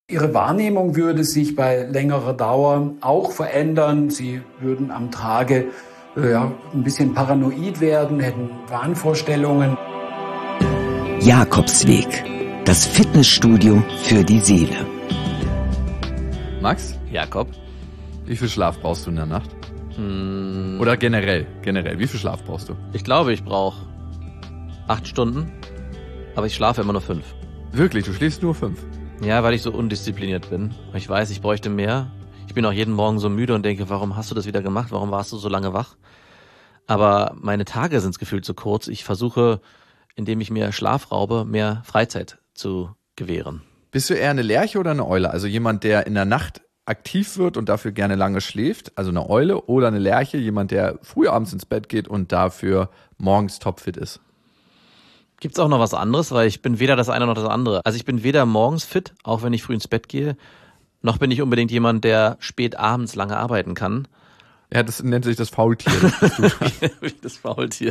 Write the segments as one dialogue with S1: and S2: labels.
S1: Ihre Wahrnehmung würde sich bei längerer Dauer auch verändern. Sie würden am Tage ein bisschen paranoid werden, hätten Wahnvorstellungen.
S2: Jakobsweg, das Fitnessstudio für die Seele.
S3: Max?
S4: Jakob?
S3: Wie viel Schlaf brauchst du in der Nacht? Oder generell, wie viel Schlaf brauchst du?
S4: Ich glaube, ich brauche 8 Stunden, aber ich schlafe immer nur 5.
S3: Wirklich, du schläfst nur 5?
S4: Ja, weil ich so undiszipliniert bin. Ich weiß, ich bräuchte mehr. Ich bin auch jeden Morgen so müde und denke, warum hast du das wieder gemacht? Warum warst du so lange wach? Aber meine Tage sind gefühlt so kurz. Ich versuche, indem ich mir Schlaf raube, mehr Freizeit zu gewähren.
S3: Bist du eher eine Lerche oder eine Eule? Also jemand, der in der Nacht aktiv wird und dafür gerne lange schläft, also eine Eule, oder eine Lerche, jemand, der früh abends ins Bett geht und dafür morgens topfit ist?
S4: Gibt's auch noch was anderes, weil ich bin weder das eine noch das andere. Also ich bin weder morgens fit, auch wenn ich früh ins Bett gehe, noch bin ich unbedingt jemand, der spät abends lange arbeiten kann.
S3: Ja, das nennt sich das Faultier.
S4: Das Faultier.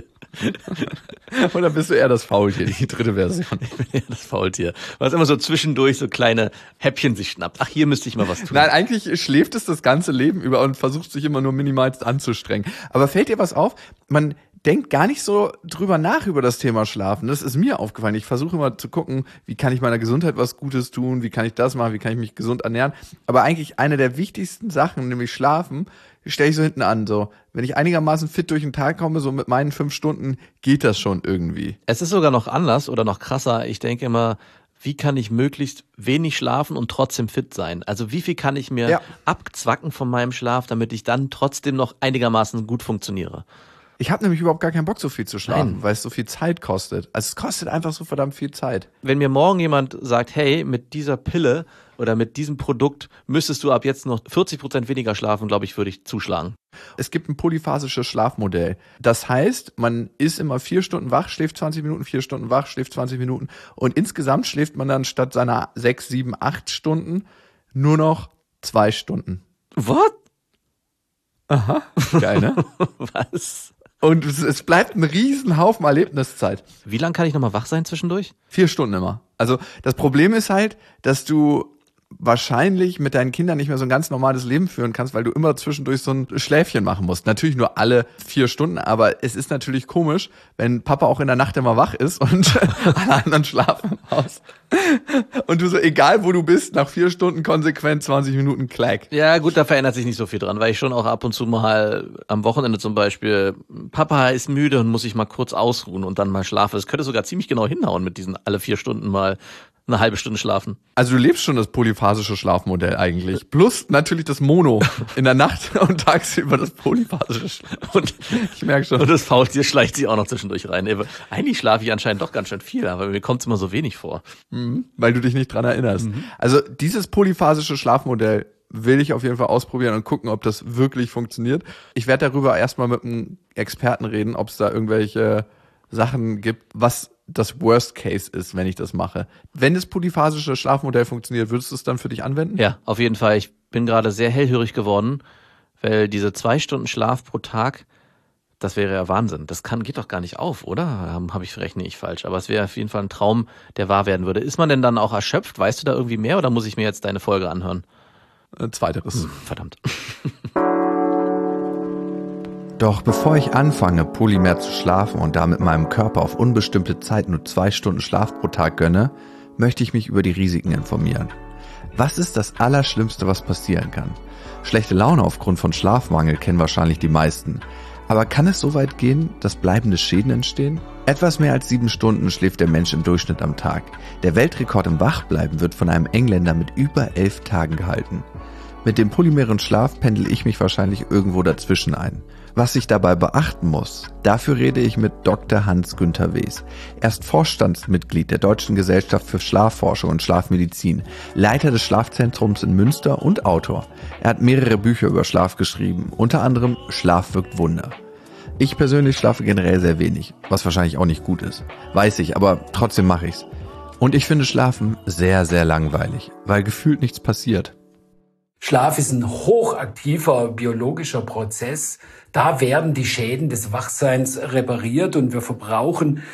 S3: Oder bist du eher das Faultier, die dritte Version?
S4: Ich bin eher das Faultier. Was immer so zwischendurch so kleine Häppchen sich schnappt. Ach, hier müsste ich mal was tun.
S3: Nein, eigentlich schläft es das ganze Leben über und versucht sich immer nur minimalst anzustrengen. Aber fällt dir was auf? Man denkt gar nicht so drüber nach über das Thema Schlafen. Das ist mir aufgefallen. Ich versuche immer zu gucken, wie kann ich meiner Gesundheit was Gutes tun, wie kann ich das machen, wie kann ich mich gesund ernähren. Aber eigentlich eine der wichtigsten Sachen, nämlich Schlafen, stelle ich so hinten an. So, wenn ich einigermaßen fit durch den Tag komme, so mit meinen 5 Stunden, geht das schon irgendwie.
S4: Es ist sogar noch anders oder noch krasser. Ich denke immer, wie kann ich möglichst wenig schlafen und trotzdem fit sein? Also wie viel kann ich mir abzwacken von meinem Schlaf, damit ich dann trotzdem noch einigermaßen gut funktioniere?
S3: Ich habe nämlich überhaupt gar keinen Bock, so viel zu schlafen, weil es so viel Zeit kostet. Also es kostet einfach so verdammt viel Zeit.
S4: Wenn mir morgen jemand sagt, hey, mit dieser Pille oder mit diesem Produkt müsstest du ab jetzt noch 40% weniger schlafen, glaube ich, würde ich zuschlagen.
S3: Es gibt ein polyphasisches Schlafmodell. Das heißt, man ist immer 4 Stunden wach, schläft 20 Minuten, 4 Stunden wach, schläft 20 Minuten. Und insgesamt schläft man dann statt seiner 6, 7, 8 Stunden nur noch 2 Stunden.
S4: What?
S3: Aha, geil, ne?
S4: Was?
S3: Und es bleibt ein Riesenhaufen Erlebniszeit.
S4: Wie lange kann ich nochmal wach sein zwischendurch?
S3: 4 Stunden immer. Also das Problem ist halt, dass du wahrscheinlich mit deinen Kindern nicht mehr so ein ganz normales Leben führen kannst, weil du immer zwischendurch so ein Schläfchen machen musst. Natürlich nur alle 4 Stunden, aber es ist natürlich komisch, wenn Papa auch in der Nacht immer wach ist und alle anderen schlafen im Haus. Und du so, egal wo du bist, nach 4 Stunden konsequent 20 Minuten Clack.
S4: Ja gut, da verändert sich nicht so viel dran, weil ich schon auch ab und zu mal am Wochenende zum Beispiel, Papa ist müde und muss sich mal kurz ausruhen und dann mal schlafen. Das könnte sogar ziemlich genau hinhauen mit diesen alle 4 Stunden mal eine halbe Stunde schlafen. Also
S3: du lebst schon das polyphasische Schlafmodell eigentlich. Plus natürlich das Mono in der Nacht und tagsüber das polyphasische Schlaf. Und ich merke schon.
S4: Und das Faultier schleicht sich auch noch zwischendurch rein. Eigentlich schlafe ich anscheinend doch ganz schön viel, aber mir kommt es immer so wenig vor.
S3: Weil du dich nicht dran erinnerst. Also dieses polyphasische Schlafmodell will ich auf jeden Fall ausprobieren und gucken, ob das wirklich funktioniert. Ich werde darüber erstmal mit einem Experten reden, ob es da irgendwelche Sachen gibt, was das Worst Case ist, wenn ich das mache. Wenn das polyphasische Schlafmodell funktioniert, würdest du es dann für dich anwenden?
S4: Ja, auf jeden Fall. Ich bin gerade sehr hellhörig geworden, weil diese 2 Stunden Schlaf pro Tag, das wäre ja Wahnsinn. Das geht doch gar nicht auf, oder? Rechne ich falsch. Aber es wäre auf jeden Fall ein Traum, der wahr werden würde. Ist man denn dann auch erschöpft? Weißt du da irgendwie mehr oder muss ich mir jetzt deine Folge anhören?
S3: Zweiteres.
S4: Verdammt.
S3: Doch bevor ich anfange, polymer zu schlafen und damit meinem Körper auf unbestimmte Zeit nur 2 Stunden Schlaf pro Tag gönne, möchte ich mich über die Risiken informieren. Was ist das Allerschlimmste, was passieren kann? Schlechte Laune aufgrund von Schlafmangel kennen wahrscheinlich die meisten. Aber kann es so weit gehen, dass bleibende Schäden entstehen? Etwas mehr als 7 Stunden schläft der Mensch im Durchschnitt am Tag. Der Weltrekord im Wachbleiben wird von einem Engländer mit über 11 Tagen gehalten. Mit dem polymeren Schlaf pendel ich mich wahrscheinlich irgendwo dazwischen ein. Was ich dabei beachten muss, dafür rede ich mit Dr. Hans-Günther Wes. Er ist Vorstandsmitglied der Deutschen Gesellschaft für Schlafforschung und Schlafmedizin, Leiter des Schlafzentrums in Münster und Autor. Er hat mehrere Bücher über Schlaf geschrieben, unter anderem Schlaf wirkt Wunder. Ich persönlich schlafe generell sehr wenig, was wahrscheinlich auch nicht gut ist. Weiß ich, aber trotzdem mache ich's. Und ich finde Schlafen sehr, sehr langweilig, weil gefühlt nichts passiert.
S1: Schlaf ist ein hochaktiver biologischer Prozess. Da werden die Schäden des Wachseins repariert und wir verbrauchen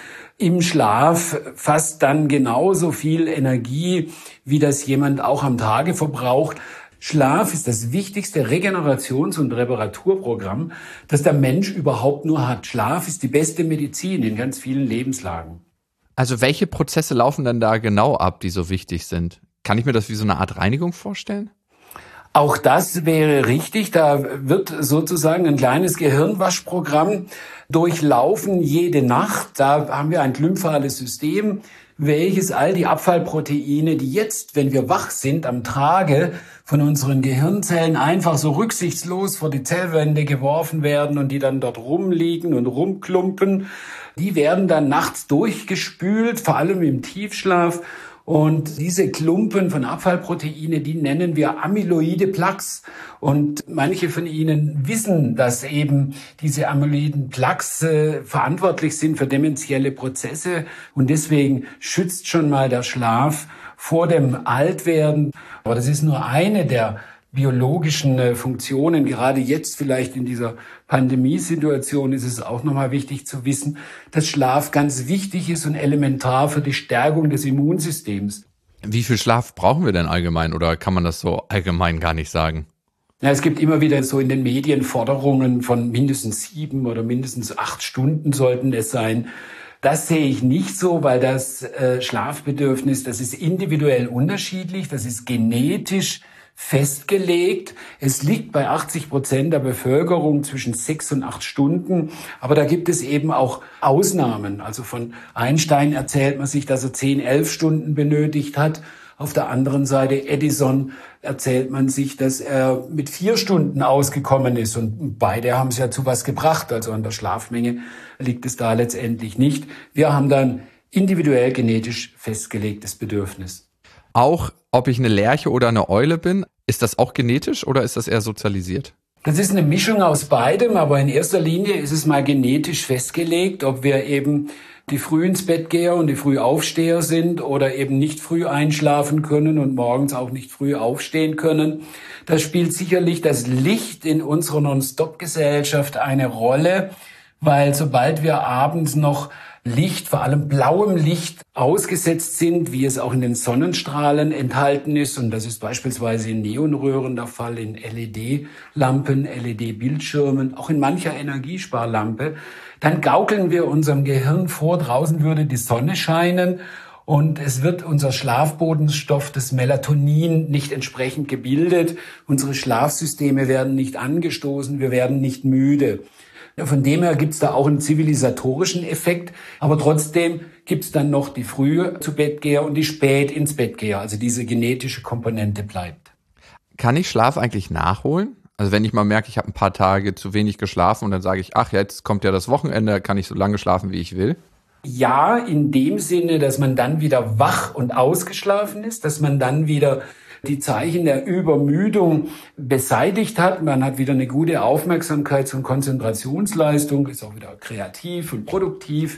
S1: im Schlaf fast dann genauso viel Energie, wie das jemand auch am Tage verbraucht. Schlaf ist das wichtigste Regenerations- und Reparaturprogramm, das der Mensch überhaupt nur hat. Schlaf ist die beste Medizin in ganz vielen Lebenslagen.
S3: Also welche Prozesse laufen denn da genau ab, die so wichtig sind? Kann ich mir das wie so eine Art Reinigung vorstellen?
S1: Auch das wäre richtig. Da wird sozusagen ein kleines Gehirnwaschprogramm durchlaufen jede Nacht. Da haben wir ein glymphales System, welches all die Abfallproteine, die jetzt, wenn wir wach sind, am Tage von unseren Gehirnzellen einfach so rücksichtslos vor die Zellwände geworfen werden und die dann dort rumliegen und rumklumpen, die werden dann nachts durchgespült, vor allem im Tiefschlaf. Und diese Klumpen von Abfallproteine, die nennen wir amyloide Plaques. Und manche von Ihnen wissen, dass eben diese amyloiden Plaques verantwortlich sind für dementielle Prozesse. Und deswegen schützt schon mal der Schlaf vor dem Altwerden. Aber das ist nur eine der biologischen Funktionen. Gerade jetzt vielleicht in dieser Pandemiesituation ist es auch nochmal wichtig zu wissen, dass Schlaf ganz wichtig ist und elementar für die Stärkung des Immunsystems.
S3: Wie viel Schlaf brauchen wir denn allgemein oder kann man das so allgemein gar nicht sagen?
S1: Ja, es gibt immer wieder so in den Medien Forderungen von mindestens 7 oder mindestens 8 Stunden sollten es sein. Das sehe ich nicht so, weil das Schlafbedürfnis, das ist individuell unterschiedlich, das ist genetisch festgelegt. Es liegt bei 80% der Bevölkerung zwischen 6 und 8 Stunden. Aber da gibt es eben auch Ausnahmen. Also von Einstein erzählt man sich, dass er 10, 11 Stunden benötigt hat. Auf der anderen Seite Edison erzählt man sich, dass er mit 4 Stunden ausgekommen ist. Und beide haben es ja zu was gebracht. Also an der Schlafmenge liegt es da letztendlich nicht. Wir haben dann individuell genetisch festgelegtes Bedürfnis.
S3: Auch ob ich eine Lerche oder eine Eule bin, ist das auch genetisch oder ist das eher sozialisiert?
S1: Das ist eine Mischung aus beidem, aber in erster Linie ist es mal genetisch festgelegt, ob wir eben die früh ins Bett Geher und die Frühaufsteher sind oder eben nicht früh einschlafen können und morgens auch nicht früh aufstehen können. Da spielt sicherlich das Licht in unserer Non-Stop-Gesellschaft eine Rolle, weil sobald wir abends noch Licht, vor allem blauem Licht, ausgesetzt sind, wie es auch in den Sonnenstrahlen enthalten ist. Und das ist beispielsweise in Neonröhren der Fall, in LED-Lampen, LED-Bildschirmen, auch in mancher Energiesparlampe. Dann gaukeln wir unserem Gehirn vor, draußen würde die Sonne scheinen und es wird unser Schlafbotenstoff, das Melatonin, nicht entsprechend gebildet. Unsere Schlafsysteme werden nicht angestoßen, wir werden nicht müde. Von dem her gibt's da auch einen zivilisatorischen Effekt, aber trotzdem gibt's dann noch die frühe zu Bettgeher und die spät ins Bettgeher. Also diese genetische Komponente bleibt.
S3: Kann ich Schlaf eigentlich nachholen? Also wenn ich mal merke, ich habe ein paar Tage zu wenig geschlafen und dann sage ich, ach, jetzt kommt ja das Wochenende, kann ich so lange schlafen, wie ich will?
S1: Ja, in dem Sinne, dass man dann wieder wach und ausgeschlafen ist, dass man dann wieder die Zeichen der Übermüdung beseitigt hat. Man hat wieder eine gute Aufmerksamkeits- und Konzentrationsleistung, ist auch wieder kreativ und produktiv.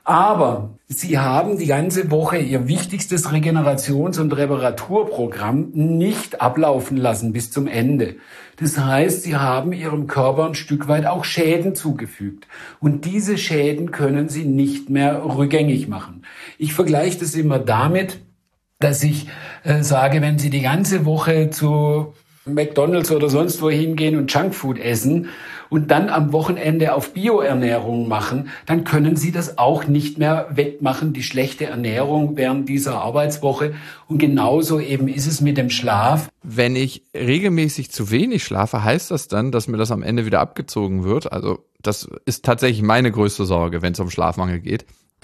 S1: Aber Sie haben die ganze Woche Ihr wichtigstes Regenerations- und Reparaturprogramm nicht ablaufen lassen bis zum Ende. Das heißt, Sie haben Ihrem Körper ein Stück weit auch Schäden zugefügt. Und diese Schäden können Sie nicht mehr rückgängig machen. Ich vergleiche das immer damit, dass ich sage, wenn Sie die ganze Woche zu McDonald's oder sonst wo hingehen und Junkfood essen und dann am Wochenende auf Bioernährung machen, dann können Sie das auch nicht mehr wettmachen, die schlechte Ernährung während dieser Arbeitswoche. Und genauso eben ist es mit dem Schlaf.
S3: Wenn ich regelmäßig zu wenig schlafe, heißt das dann, dass mir das am Ende wieder abgezogen wird? Also das ist tatsächlich meine größte Sorge, wenn es um Schlafmangel geht.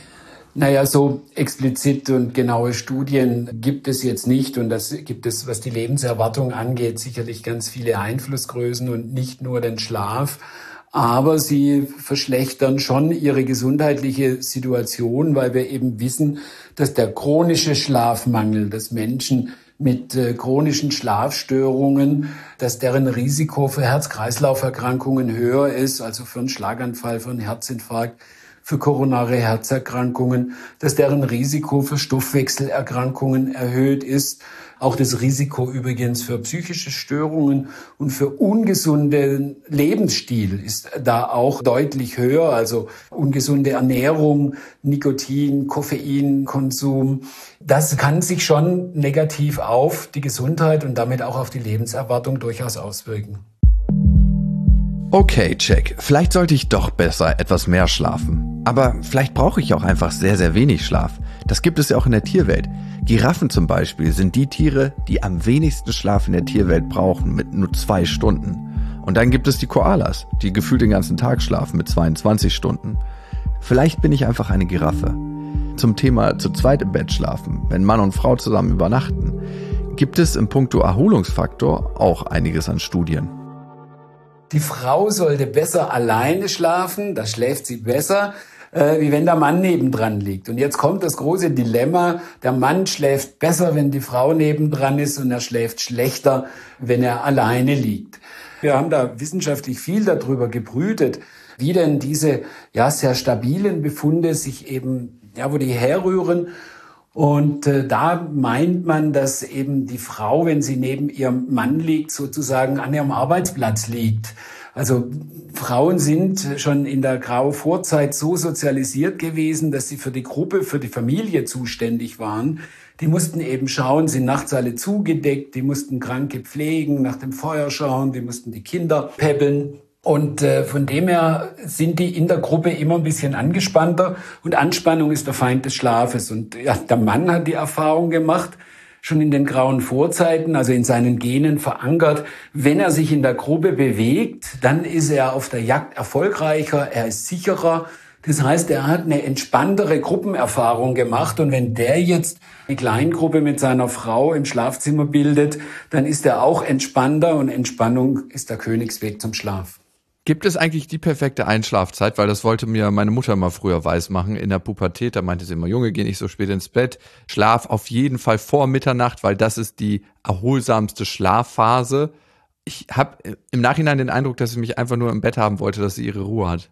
S1: Naja, so explizit und genaue Studien gibt es jetzt nicht. Und das gibt es, was die Lebenserwartung angeht, sicherlich ganz viele Einflussgrößen und nicht nur den Schlaf. Aber sie verschlechtern schon ihre gesundheitliche Situation, weil wir eben wissen, dass der chronische Schlafmangel, dass Menschen mit chronischen Schlafstörungen, dass deren Risiko für Herz-Kreislauf-Erkrankungen höher ist, also für einen Schlaganfall, für einen Herzinfarkt, für koronare Herzerkrankungen, dass deren Risiko für Stoffwechselerkrankungen erhöht ist. Auch das Risiko übrigens für psychische Störungen und für ungesunden Lebensstil ist da auch deutlich höher. Also ungesunde Ernährung, Nikotin, Koffeinkonsum. Das kann sich schon negativ auf die Gesundheit und damit auch auf die Lebenserwartung durchaus auswirken.
S3: Okay, check. Vielleicht sollte ich doch besser etwas mehr schlafen. Aber vielleicht brauche ich auch einfach sehr, sehr wenig Schlaf. Das gibt es ja auch in der Tierwelt. Giraffen zum Beispiel sind die Tiere, die am wenigsten Schlaf in der Tierwelt brauchen, mit nur 2 Stunden. Und dann gibt es die Koalas, die gefühlt den ganzen Tag schlafen mit 22 Stunden. Vielleicht bin ich einfach eine Giraffe. Zum Thema zu zweit im Bett schlafen, wenn Mann und Frau zusammen übernachten, gibt es im Puncto Erholungsfaktor auch einiges an Studien.
S1: Die Frau sollte besser alleine schlafen, da schläft sie besser, wie wenn der Mann nebendran liegt. Und jetzt kommt das große Dilemma, der Mann schläft besser, wenn die Frau nebendran ist, und er schläft schlechter, wenn er alleine liegt. Wir haben da wissenschaftlich viel darüber gebrütet, wie denn diese sehr stabilen Befunde sich eben, wo die herrühren. Und da meint man, dass eben die Frau, wenn sie neben ihrem Mann liegt, sozusagen an ihrem Arbeitsplatz liegt. Also Frauen sind schon in der grauen Vorzeit so sozialisiert gewesen, dass sie für die Gruppe, für die Familie zuständig waren. Die mussten eben schauen, sind nachts alle zugedeckt, die mussten Kranke pflegen, nach dem Feuer schauen, die mussten die Kinder päppeln. Und von dem her sind die in der Gruppe immer ein bisschen angespannter. Und Anspannung ist der Feind des Schlafes. Und der Mann hat die Erfahrung gemacht, schon in den grauen Vorzeiten, also in seinen Genen verankert, wenn er sich in der Gruppe bewegt, dann ist er auf der Jagd erfolgreicher, er ist sicherer. Das heißt, er hat eine entspanntere Gruppenerfahrung gemacht. Und wenn der jetzt eine Kleingruppe mit seiner Frau im Schlafzimmer bildet, dann ist er auch entspannter. Und Entspannung ist der Königsweg zum Schlaf.
S3: Gibt es eigentlich die perfekte Einschlafzeit? Weil das wollte mir meine Mutter mal früher weismachen. In der Pubertät, da meinte sie immer, Junge, geh nicht so spät ins Bett. Schlaf auf jeden Fall vor Mitternacht, weil das ist die erholsamste Schlafphase. Ich habe im Nachhinein den Eindruck, dass sie mich einfach nur im Bett haben wollte, dass sie ihre Ruhe hat.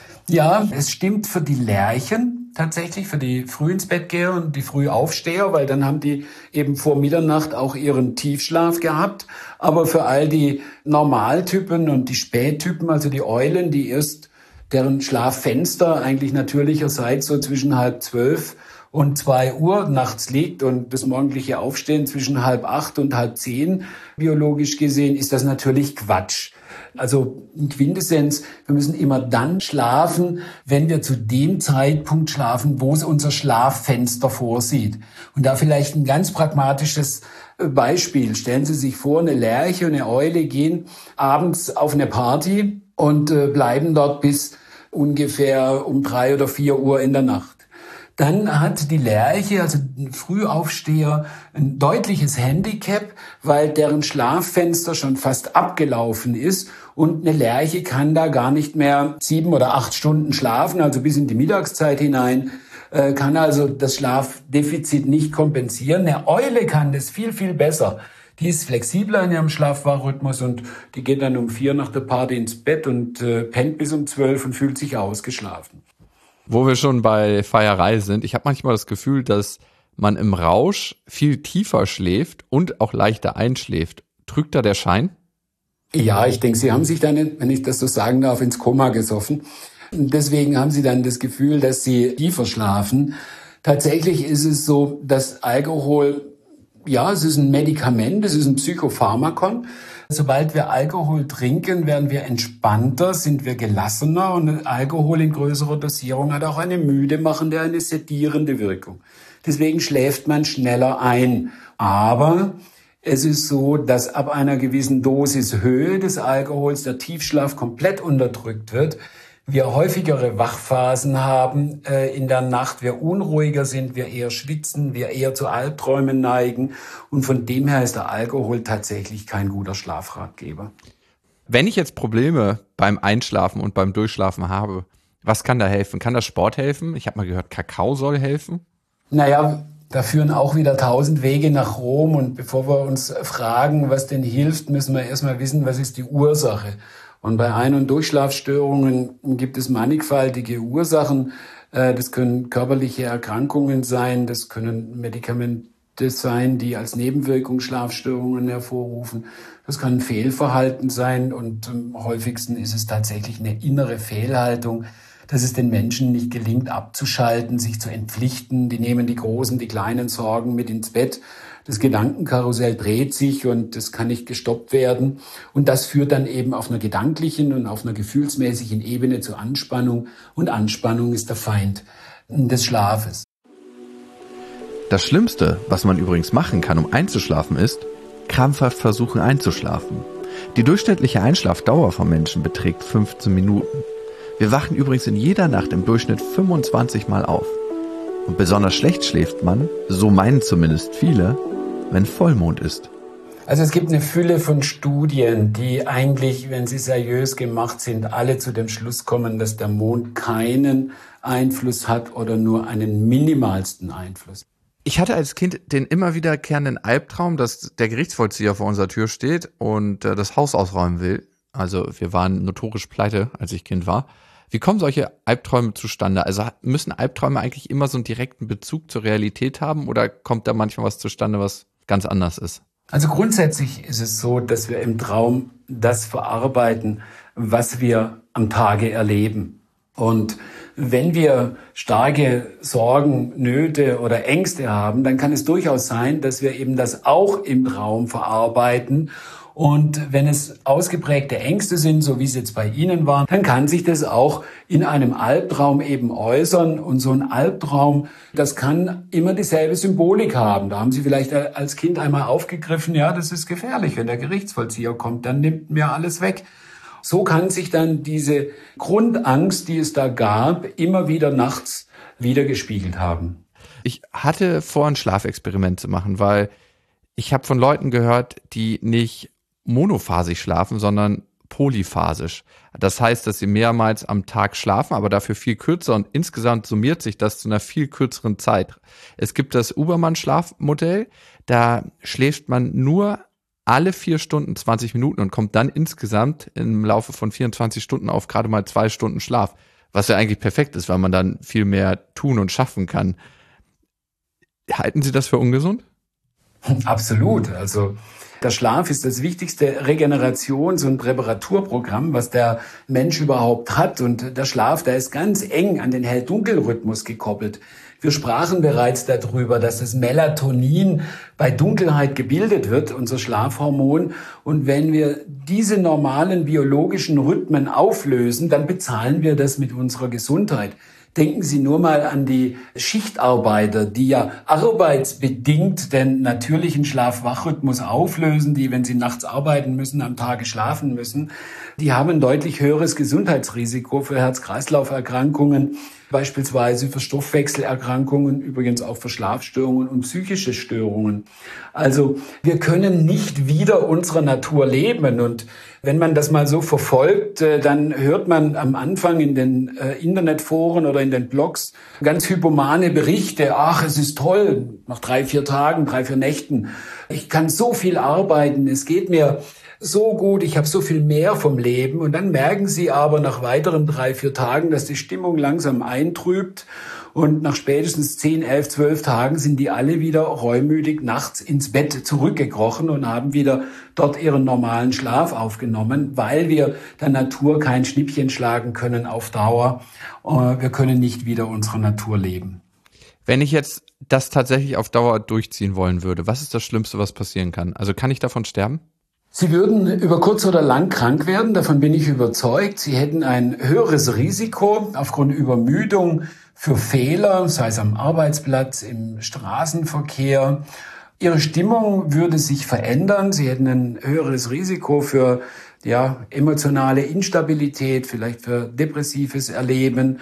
S1: Ja, es stimmt für die Lerchen tatsächlich, für die früh ins Bett Geher und die Frühaufsteher, weil dann haben die eben vor Mitternacht auch ihren Tiefschlaf gehabt. Aber für all die Normaltypen und die Spättypen, also die Eulen, die erst deren Schlaffenster eigentlich natürlicherseits so zwischen 11:30 und 2 Uhr nachts liegt und das morgendliche Aufstehen zwischen 7:30 und 9:30, biologisch gesehen, ist das natürlich Quatsch. Also in Quintessenz, wir müssen immer dann schlafen, wenn wir zu dem Zeitpunkt schlafen, wo es unser Schlaffenster vorsieht. Und da vielleicht ein ganz pragmatisches Beispiel. Stellen Sie sich vor, eine Lerche und eine Eule gehen abends auf eine Party und bleiben dort bis ungefähr um 3 oder 4 Uhr in der Nacht. Dann hat die Lerche, also ein Frühaufsteher, ein deutliches Handicap, weil deren Schlaffenster schon fast abgelaufen ist und eine Lerche kann da gar nicht mehr 7 oder 8 Stunden schlafen, also bis in die Mittagszeit hinein, kann also das Schlafdefizit nicht kompensieren. Eine Eule kann das viel, viel besser. Die ist flexibler in ihrem Schlafwachrhythmus und die geht dann um 4 nach der Party ins Bett und pennt bis um 12 und fühlt sich ausgeschlafen.
S3: Wo wir schon bei Feierei sind, ich habe manchmal das Gefühl, dass man im Rausch viel tiefer schläft und auch leichter einschläft. Trügt da der Schein?
S1: Ja, ich denke, Sie haben sich dann, wenn ich das so sagen darf, ins Koma gesoffen. Deswegen haben Sie dann das Gefühl, dass Sie tiefer schlafen. Tatsächlich ist es so, dass Alkohol, es ist ein Medikament, es ist ein Psychopharmakon. Sobald wir Alkohol trinken, werden wir entspannter, sind wir gelassener und Alkohol in größerer Dosierung hat auch eine müdemachende, eine sedierende Wirkung. Deswegen schläft man schneller ein. Aber es ist so, dass ab einer gewissen Dosishöhe des Alkohols der Tiefschlaf komplett unterdrückt wird. Wir häufigere Wachphasen haben in der Nacht, wir unruhiger sind, wir eher schwitzen, wir eher zu Albträumen neigen. Und von dem her ist der Alkohol tatsächlich kein guter Schlafratgeber.
S3: Wenn ich jetzt Probleme beim Einschlafen und beim Durchschlafen habe, was kann da helfen? Kann das Sport helfen? Ich habe mal gehört, Kakao soll helfen.
S1: Naja, da führen auch wieder 1000 Wege nach Rom. Und bevor wir uns fragen, was denn hilft, müssen wir erstmal wissen, was ist die Ursache. Und bei Ein- und Durchschlafstörungen gibt es mannigfaltige Ursachen. Das können körperliche Erkrankungen sein, das können Medikamente sein, die als Nebenwirkung Schlafstörungen hervorrufen. Das kann ein Fehlverhalten sein und am häufigsten ist es tatsächlich eine innere Fehlhaltung, dass es den Menschen nicht gelingt, abzuschalten, sich zu entpflichten. Die nehmen die großen, die kleinen Sorgen mit ins Bett. Das Gedankenkarussell dreht sich und das kann nicht gestoppt werden. Und das führt dann eben auf einer gedanklichen und auf einer gefühlsmäßigen Ebene zu Anspannung. Und Anspannung ist der Feind des Schlafes.
S3: Das Schlimmste, was man übrigens machen kann, um einzuschlafen, ist krampfhaft versuchen einzuschlafen. Die durchschnittliche Einschlafdauer von Menschen beträgt 15 Minuten. Wir wachen übrigens in jeder Nacht im Durchschnitt 25 Mal auf. Und besonders schlecht schläft man, so meinen zumindest viele, wenn Vollmond ist.
S1: Also es gibt eine Fülle von Studien, die eigentlich, wenn sie seriös gemacht sind, alle zu dem Schluss kommen, dass der Mond keinen Einfluss hat oder nur einen minimalsten Einfluss.
S3: Ich hatte als Kind den immer wiederkehrenden Albtraum, dass der Gerichtsvollzieher vor unserer Tür steht und das Haus ausräumen will. Also wir waren notorisch pleite, als ich Kind war. Wie kommen solche Albträume zustande? Also müssen Albträume eigentlich immer so einen direkten Bezug zur Realität haben oder kommt da manchmal was zustande, was ganz anders ist?
S1: Also grundsätzlich ist es so, dass wir im Traum das verarbeiten, was wir am Tage erleben. Und wenn wir starke Sorgen, Nöte oder Ängste haben, dann kann es durchaus sein, dass wir eben das auch im Traum verarbeiten. Und wenn es ausgeprägte Ängste sind, so wie es jetzt bei Ihnen war, dann kann sich das auch in einem Albtraum eben äußern. Und so ein Albtraum, das kann immer dieselbe Symbolik haben. Da haben Sie vielleicht als Kind einmal aufgegriffen, ja, das ist gefährlich, wenn der Gerichtsvollzieher kommt, dann nimmt mir alles weg. So kann sich dann diese Grundangst, die es da gab, immer wieder nachts wiedergespiegelt haben.
S3: Ich hatte vor, ein Schlafexperiment zu machen, weil ich habe von Leuten gehört, die nicht monophasisch schlafen, sondern polyphasisch. Das heißt, dass sie mehrmals am Tag schlafen, aber dafür viel kürzer und insgesamt summiert sich das zu einer viel kürzeren Zeit. Es gibt das Ubermann-Schlafmodell, da schläft man nur alle 4 Stunden 20 Minuten und kommt dann insgesamt im Laufe von 24 Stunden auf gerade mal 2 Stunden Schlaf, was ja eigentlich perfekt ist, weil man dann viel mehr tun und schaffen kann. Halten Sie das für ungesund?
S1: Absolut. Also der Schlaf ist das wichtigste Regenerations- und Präparaturprogramm, was der Mensch überhaupt hat. Und der Schlaf, der ist ganz eng an den Hell-Dunkel-Rhythmus gekoppelt. Wir sprachen bereits darüber, dass das Melatonin bei Dunkelheit gebildet wird, unser Schlafhormon. Und wenn wir diese normalen biologischen Rhythmen auflösen, dann bezahlen wir das mit unserer Gesundheit. Denken Sie nur mal an die Schichtarbeiter, die ja arbeitsbedingt den natürlichen Schlaf-Wach-Rhythmus auflösen, die, wenn sie nachts arbeiten müssen, am Tage schlafen müssen. Die haben ein deutlich höheres Gesundheitsrisiko für Herz-Kreislauf-Erkrankungen, beispielsweise für Stoffwechselerkrankungen, übrigens auch für Schlafstörungen und psychische Störungen. Also wir können nicht wider unserer Natur leben. Und wenn man das mal so verfolgt, dann hört man am Anfang in den Internetforen oder in den Blogs ganz hypomane Berichte. Ach, es ist toll, nach 3-4 Tagen, 3-4 Nächten. Ich kann so viel arbeiten, es geht mir so gut, ich habe so viel mehr vom Leben. Und dann merken Sie aber nach weiteren 3-4 Tagen, dass die Stimmung langsam eintrübt. Und nach spätestens 10, 11, 12 Tagen sind die alle wieder reumütig nachts ins Bett zurückgekrochen und haben wieder dort ihren normalen Schlaf aufgenommen, weil wir der Natur kein Schnippchen schlagen können auf Dauer. Wir können nicht wieder unserer Natur leben.
S3: Wenn ich jetzt das tatsächlich auf Dauer durchziehen wollen würde, was ist das Schlimmste, was passieren kann? Also kann ich davon sterben?
S1: Sie würden über kurz oder lang krank werden, davon bin ich überzeugt. Sie hätten ein höheres Risiko aufgrund Übermüdung für Fehler, sei es am Arbeitsplatz, im Straßenverkehr. Ihre Stimmung würde sich verändern. Sie hätten ein höheres Risiko für emotionale Instabilität, vielleicht für depressives Erleben.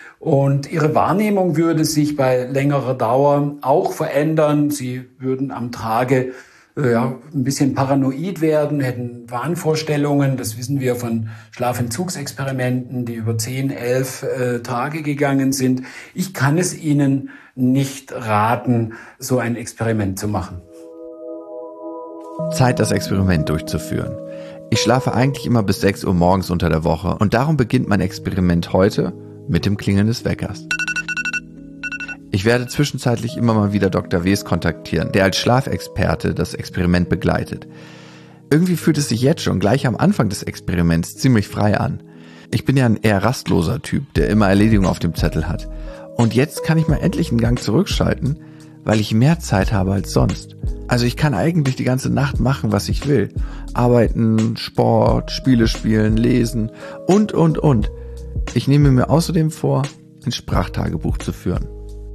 S1: Und Ihre Wahrnehmung würde sich bei längerer Dauer auch verändern. Sie würden am Tage ein bisschen paranoid werden, hätten Wahnvorstellungen. Das wissen wir von Schlafentzugsexperimenten, die über 10, 11 Tage gegangen sind. Ich kann es Ihnen nicht raten, so ein Experiment zu machen.
S3: Zeit, das Experiment durchzuführen. Ich schlafe eigentlich immer bis 6 Uhr morgens unter der Woche und darum beginnt mein Experiment heute mit dem Klingeln des Weckers. Ich werde zwischenzeitlich immer mal wieder Dr. Ws kontaktieren, der als Schlafexperte das Experiment begleitet. Irgendwie fühlt es sich jetzt schon gleich am Anfang des Experiments ziemlich frei an. Ich bin ja ein eher rastloser Typ, der immer Erledigungen auf dem Zettel hat. Und jetzt kann ich mal endlich einen Gang zurückschalten, weil ich mehr Zeit habe als sonst. Also ich kann eigentlich die ganze Nacht machen, was ich will. Arbeiten, Sport, Spiele spielen, lesen und. Ich nehme mir außerdem vor, ein Sprachtagebuch zu führen.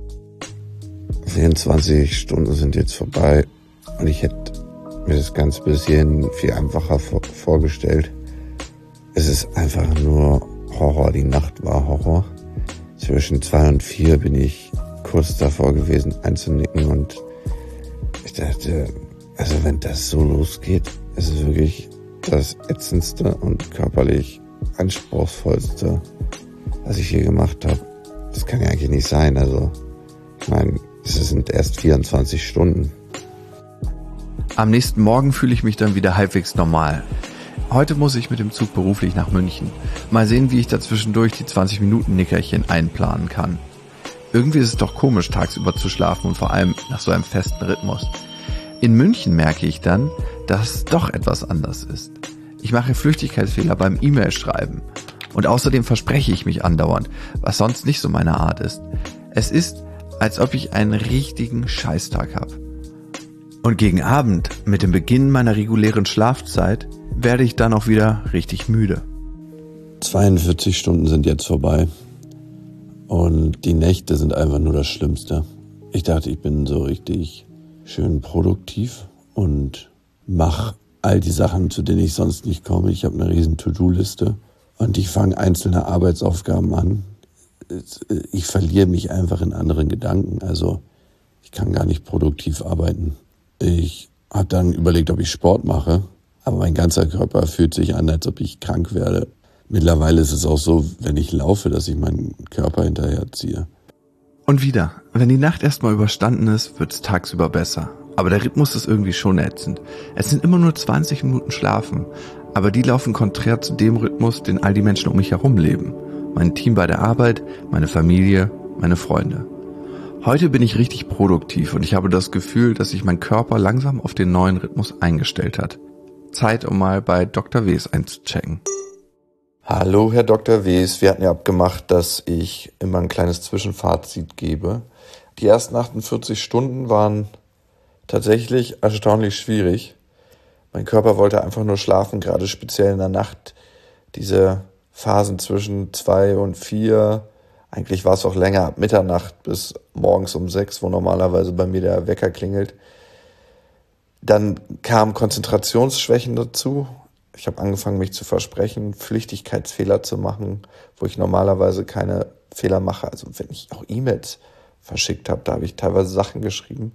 S5: 24 Stunden sind jetzt vorbei und ich hätte mir das Ganze bis hierhin viel einfacher vorgestellt. Es ist einfach nur Horror. Die Nacht war Horror. Zwischen 2 und 4 bin ich kurz davor gewesen einzunicken und ich dachte, also wenn das so losgeht, ist es wirklich das ätzendste und körperlich anspruchsvollste, was ich je gemacht habe. Das kann ja eigentlich nicht sein. Also ich meine, es sind erst 24 Stunden.
S3: Am nächsten Morgen fühle ich mich dann wieder halbwegs normal. Heute muss ich mit dem Zug beruflich nach München. Mal sehen, wie ich dazwischendurch die 20-Minuten-Nickerchen einplanen kann. Irgendwie ist es doch komisch, tagsüber zu schlafen und vor allem nach so einem festen Rhythmus. In München merke ich dann, dass es doch etwas anders ist. Ich mache Flüchtigkeitsfehler beim E-Mail-Schreiben. Und außerdem verspreche ich mich andauernd, was sonst nicht so meine Art ist. Es ist, als ob ich einen richtigen Scheißtag habe. Und gegen Abend, mit dem Beginn meiner regulären Schlafzeit, werde ich dann auch wieder richtig müde.
S5: 42 Stunden sind jetzt vorbei und die Nächte sind einfach nur das Schlimmste. Ich dachte, ich bin so richtig schön produktiv und mache all die Sachen, zu denen ich sonst nicht komme. Ich habe eine riesen To-Do-Liste und ich fange einzelne Arbeitsaufgaben an. Ich verliere mich einfach in anderen Gedanken. Also ich kann gar nicht produktiv arbeiten. Ich habe dann überlegt, ob ich Sport mache, aber mein ganzer Körper fühlt sich an, als ob ich krank werde. Mittlerweile ist es auch so, wenn ich laufe, dass ich meinen Körper hinterherziehe.
S3: Und wieder, wenn die Nacht erstmal überstanden ist, wird es tagsüber besser. Aber der Rhythmus ist irgendwie schon ätzend. Es sind immer nur 20 Minuten schlafen, aber die laufen konträr zu dem Rhythmus, den all die Menschen um mich herum leben. Mein Team bei der Arbeit, meine Familie, meine Freunde. Heute bin ich richtig produktiv und ich habe das Gefühl, dass sich mein Körper langsam auf den neuen Rhythmus eingestellt hat. Zeit, um mal bei Dr. Ws einzuchecken.
S5: Hallo, Herr Dr. Ws. Wir hatten ja abgemacht, dass ich immer ein kleines Zwischenfazit gebe. Die ersten 48 Stunden waren tatsächlich erstaunlich schwierig. Mein Körper wollte einfach nur schlafen, gerade speziell in der Nacht. Diese Phasen zwischen 2 und 4, eigentlich war es auch länger, ab Mitternacht bis morgens um 6, wo normalerweise bei mir der Wecker klingelt. Dann kamen Konzentrationsschwächen dazu. Ich habe angefangen, mich zu versprechen, Flüchtigkeitsfehler zu machen, wo ich normalerweise keine Fehler mache. Also wenn ich auch E-Mails verschickt habe, da habe ich teilweise Sachen geschrieben.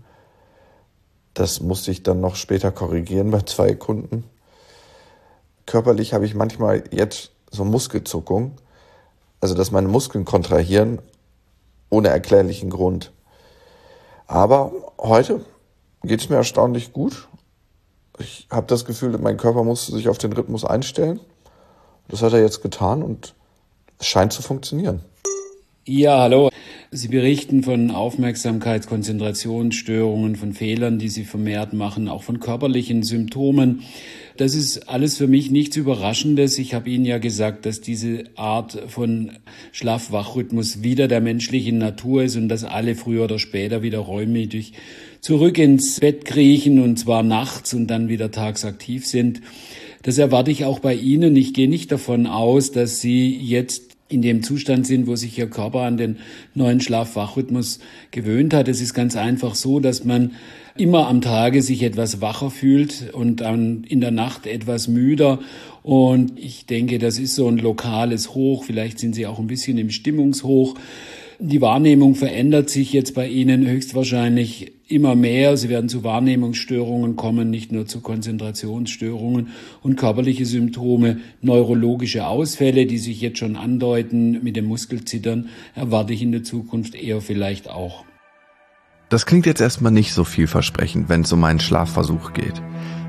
S5: Das musste ich dann noch später korrigieren bei 2 Kunden. Körperlich habe ich manchmal jetzt so Muskelzuckung, also dass meine Muskeln kontrahieren, ohne erklärlichen Grund. Aber heute geht es mir erstaunlich gut. Ich habe das Gefühl, mein Körper musste sich auf den Rhythmus einstellen. Das hat er jetzt getan und es scheint zu funktionieren.
S1: Ja, hallo. Sie berichten von Aufmerksamkeits-, Konzentrationsstörungen, von Fehlern, die Sie vermehrt machen, auch von körperlichen Symptomen. Das ist alles für mich nichts Überraschendes. Ich habe Ihnen ja gesagt, dass diese Art von Schlaf-Wach-Rhythmus wieder der menschlichen Natur ist und dass alle früher oder später wieder reumütig zurück ins Bett kriechen und zwar nachts und dann wieder tags aktiv sind. Das erwarte ich auch bei Ihnen. Ich gehe nicht davon aus, dass Sie jetzt in dem Zustand sind, wo sich Ihr Körper an den neuen Schlaf-Wach-Rhythmus gewöhnt hat. Es ist ganz einfach so, dass man immer am Tage sich etwas wacher fühlt und dann in der Nacht etwas müder. Und ich denke, das ist so ein lokales Hoch. Vielleicht sind Sie auch ein bisschen im Stimmungshoch. Die Wahrnehmung verändert sich jetzt bei Ihnen höchstwahrscheinlich immer mehr. Sie werden zu Wahrnehmungsstörungen kommen, nicht nur zu Konzentrationsstörungen und körperliche Symptome, neurologische Ausfälle, die sich jetzt schon andeuten mit dem Muskelzittern, erwarte ich in der Zukunft eher vielleicht auch.
S3: Das klingt jetzt erstmal nicht so vielversprechend, wenn es um einen Schlafversuch geht.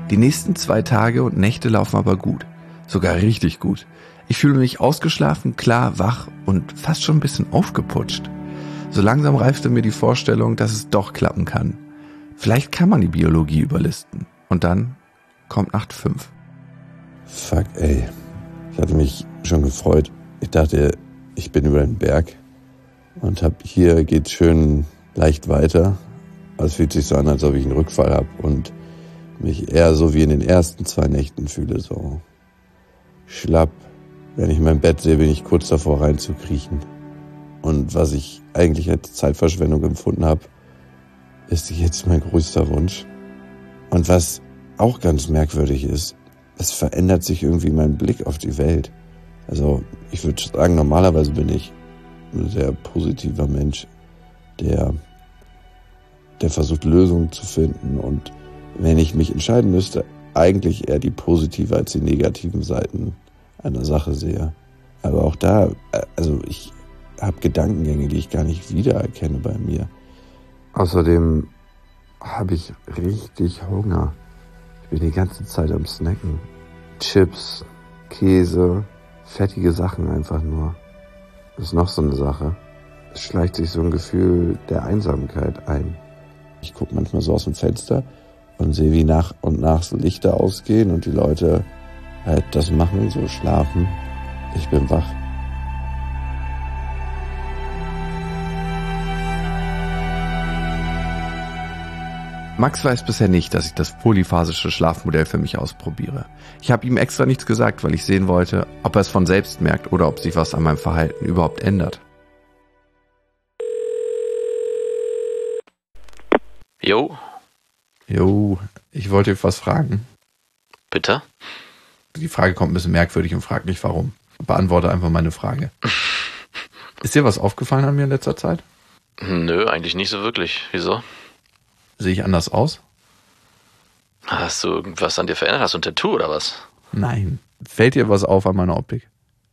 S3: Die nächsten 2 Tage und Nächte laufen aber gut. Sogar richtig gut. Ich fühle mich ausgeschlafen, klar, wach und fast schon ein bisschen aufgeputscht. So langsam reifte mir die Vorstellung, dass es doch klappen kann. Vielleicht kann man die Biologie überlisten. Und dann kommt Nacht 5.
S5: Fuck, ey. Ich hatte mich schon gefreut. Ich dachte, ich bin über den Berg und hier geht's schön leicht weiter. Es fühlt sich so an, als ob ich einen Rückfall habe und mich eher so wie in den ersten 2 Nächten fühle, so schlapp. Wenn ich mein Bett sehe, bin ich kurz davor reinzukriechen. Und was ich eigentlich als Zeitverschwendung empfunden habe, ist jetzt mein größter Wunsch. Und was auch ganz merkwürdig ist, es verändert sich irgendwie mein Blick auf die Welt. Also ich würde sagen, normalerweise bin ich ein sehr positiver Mensch, der versucht, Lösungen zu finden. Und wenn ich mich entscheiden müsste, eigentlich eher die positive als die negativen Seiten einer Sache sehe. Aber auch da, also ich habe Gedankengänge, die ich gar nicht wiedererkenne bei mir. Außerdem habe ich richtig Hunger. Ich bin die ganze Zeit am Snacken. Chips, Käse, fettige Sachen einfach nur. Das ist noch so eine Sache. Es schleicht sich so ein Gefühl der Einsamkeit ein. Ich gucke manchmal so aus dem Fenster und sehe, wie nach und nach so Lichter ausgehen und die Leute halt das machen, so schlafen. Ich bin wach.
S3: Max weiß bisher nicht, dass ich das polyphasische Schlafmodell für mich ausprobiere. Ich habe ihm extra nichts gesagt, weil ich sehen wollte, ob er es von selbst merkt oder ob sich was an meinem Verhalten überhaupt ändert.
S4: Jo.
S3: Jo, ich wollte dich was fragen.
S4: Bitte?
S3: Die Frage kommt ein bisschen merkwürdig und frag nicht warum. Beantworte einfach meine Frage. Ist dir was aufgefallen an mir in letzter Zeit?
S4: Nö, eigentlich nicht so wirklich. Wieso?
S3: Sehe ich anders aus?
S4: Hast du irgendwas an dir verändert? Hast du ein Tattoo oder was?
S3: Nein. Fällt dir was auf an meiner Optik?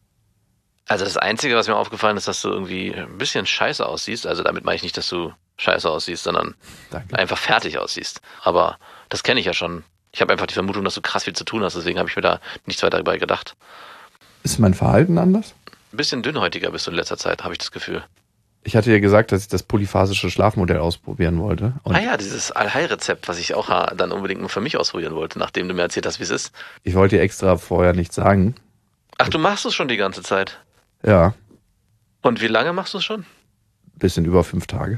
S4: Also das Einzige, was mir aufgefallen ist, dass du irgendwie ein bisschen scheiße aussiehst. Also damit meine ich nicht, dass du scheiße aussiehst, sondern einfach fertig aussiehst. Aber das kenne ich ja schon. Ich habe einfach die Vermutung, dass du krass viel zu tun hast. Deswegen habe ich mir da nichts weiter dabei gedacht.
S3: Ist mein Verhalten anders?
S4: Ein bisschen dünnhäutiger bist du in letzter Zeit, habe ich das Gefühl.
S3: Ich hatte ja gesagt, dass ich das polyphasische Schlafmodell ausprobieren wollte. Und
S4: ja, dieses Allheilrezept, was ich auch dann unbedingt nur für mich ausprobieren wollte, nachdem du mir erzählt hast, wie es ist.
S3: Ich wollte dir extra vorher nichts sagen.
S4: Ach, du machst es schon die ganze Zeit?
S3: Ja.
S4: Und wie lange machst du es schon?
S3: Bisschen über 5 Tage.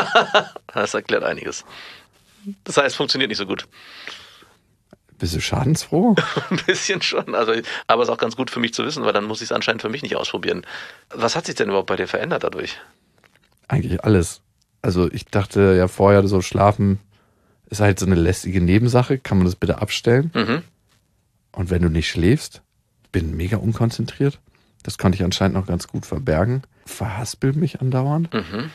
S4: Das erklärt einiges. Das heißt, es funktioniert nicht so gut.
S3: Bist du schadensfroh?
S4: Ein bisschen schon, aber es ist auch ganz gut für mich zu wissen, weil dann muss ich es anscheinend für mich nicht ausprobieren. Was hat sich denn überhaupt bei dir verändert dadurch?
S3: Eigentlich alles. Also ich dachte ja vorher, so Schlafen ist halt so eine lästige Nebensache. Kann man das bitte abstellen?
S4: Mhm.
S3: Und wenn du nicht schläfst, bin mega unkonzentriert. Das konnte ich anscheinend noch ganz gut verbergen. Verhaspel mich andauernd.
S4: Mhm.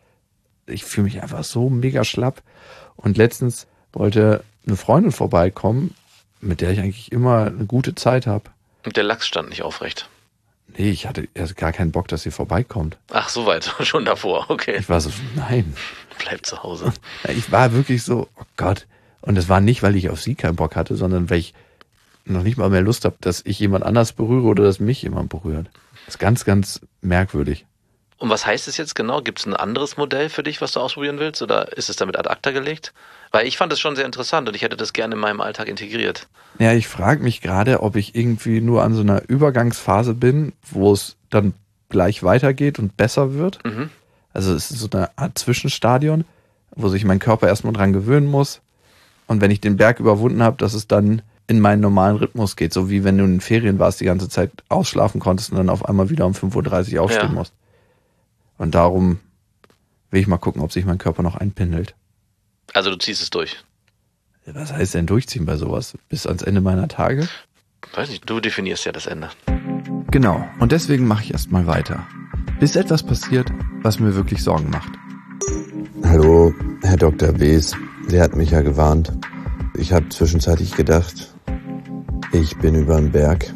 S3: Ich fühle mich einfach so mega schlapp. Und letztens wollte eine Freundin vorbeikommen, mit der ich eigentlich immer eine gute Zeit habe.
S4: Und der Lachs stand nicht aufrecht.
S3: Nee, ich hatte erst gar keinen Bock, dass sie vorbeikommt.
S4: Ach, so weit, schon davor, okay.
S3: Ich war so, nein.
S4: Bleib zu Hause.
S3: Ich war wirklich so, oh Gott. Und es war nicht, weil ich auf sie keinen Bock hatte, sondern weil ich noch nicht mal mehr Lust habe, dass ich jemand anders berühre oder dass mich jemand berührt. Das ist ganz, ganz merkwürdig.
S4: Und was heißt es jetzt genau? Gibt es ein anderes Modell für dich, was du ausprobieren willst? Oder ist es damit ad acta gelegt? Weil ich fand es schon sehr interessant und ich hätte das gerne in meinem Alltag integriert.
S3: Ja, ich frage mich gerade, ob ich irgendwie nur an so einer Übergangsphase bin, wo es dann gleich weitergeht und besser wird.
S4: Mhm.
S3: Also es ist so eine Art Zwischenstadion, wo sich mein Körper erstmal dran gewöhnen muss. Und wenn ich den Berg überwunden habe, dass es dann in meinen normalen Rhythmus geht. So wie wenn du in den Ferien warst, die ganze Zeit ausschlafen konntest und dann auf einmal wieder um 5:30 Uhr aufstehen musst. Und darum will ich mal gucken, ob sich mein Körper noch einpendelt.
S4: Also du ziehst es durch?
S3: Was heißt denn durchziehen bei sowas? Bis ans Ende meiner Tage?
S4: Weiß nicht, du definierst ja das Ende.
S3: Genau, und deswegen mache ich erstmal weiter. Bis etwas passiert, was mir wirklich Sorgen macht.
S5: Hallo, Herr Dr. Wes. Sie hat mich ja gewarnt. Ich habe zwischenzeitlich gedacht, ich bin über den Berg.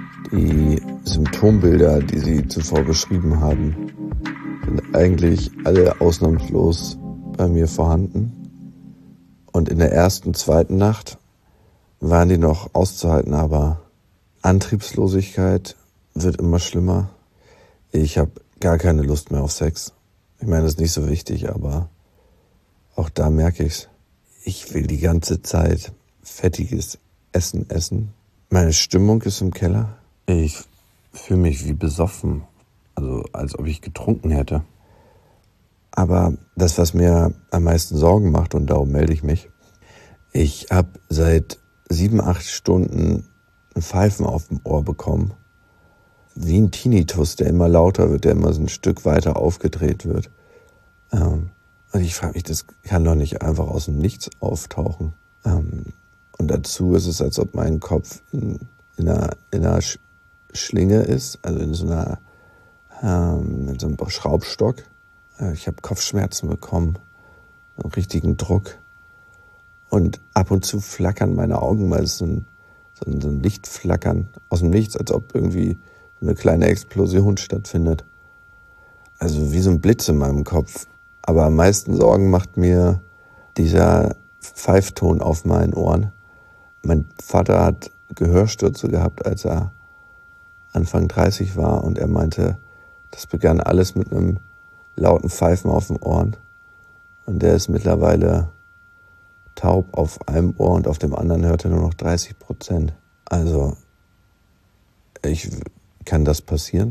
S5: Die Symptombilder, die Sie zuvor beschrieben haben, sind eigentlich alle ausnahmslos bei mir vorhanden. Und in der ersten, zweiten Nacht waren die noch auszuhalten, aber Antriebslosigkeit wird immer schlimmer. Ich habe gar keine Lust mehr auf Sex. Ich meine, das ist nicht so wichtig, aber auch da merke ich's. Ich will die ganze Zeit fettiges Essen essen. Meine Stimmung ist im Keller. Ich fühle mich wie besoffen, also als ob ich getrunken hätte. Aber das, was mir am meisten Sorgen macht, und darum melde ich mich, ich habe seit 7-8 Stunden ein Pfeifen auf dem Ohr bekommen. Wie ein Tinnitus, der immer lauter wird, der immer so ein Stück weiter aufgedreht wird. Und ich frage mich, das kann doch nicht einfach aus dem Nichts auftauchen. Und dazu ist es, als ob mein Kopf in einer Schlinge ist, also in so einem Schraubstock. Ich habe Kopfschmerzen bekommen, einen richtigen Druck. Und ab und zu flackern meine Augen, weil es so ein Lichtflackern aus dem Nichts, als ob irgendwie eine kleine Explosion stattfindet. Also wie so ein Blitz in meinem Kopf. Aber am meisten Sorgen macht mir dieser Pfeifton auf meinen Ohren. Mein Vater hat Gehörstürze gehabt, als er Anfang 30 war. Und er meinte, das begann alles mit einem lauten Pfeifen auf den Ohren. Und der ist mittlerweile taub auf einem Ohr und auf dem anderen hört er nur noch 30%. Also, kann das passieren?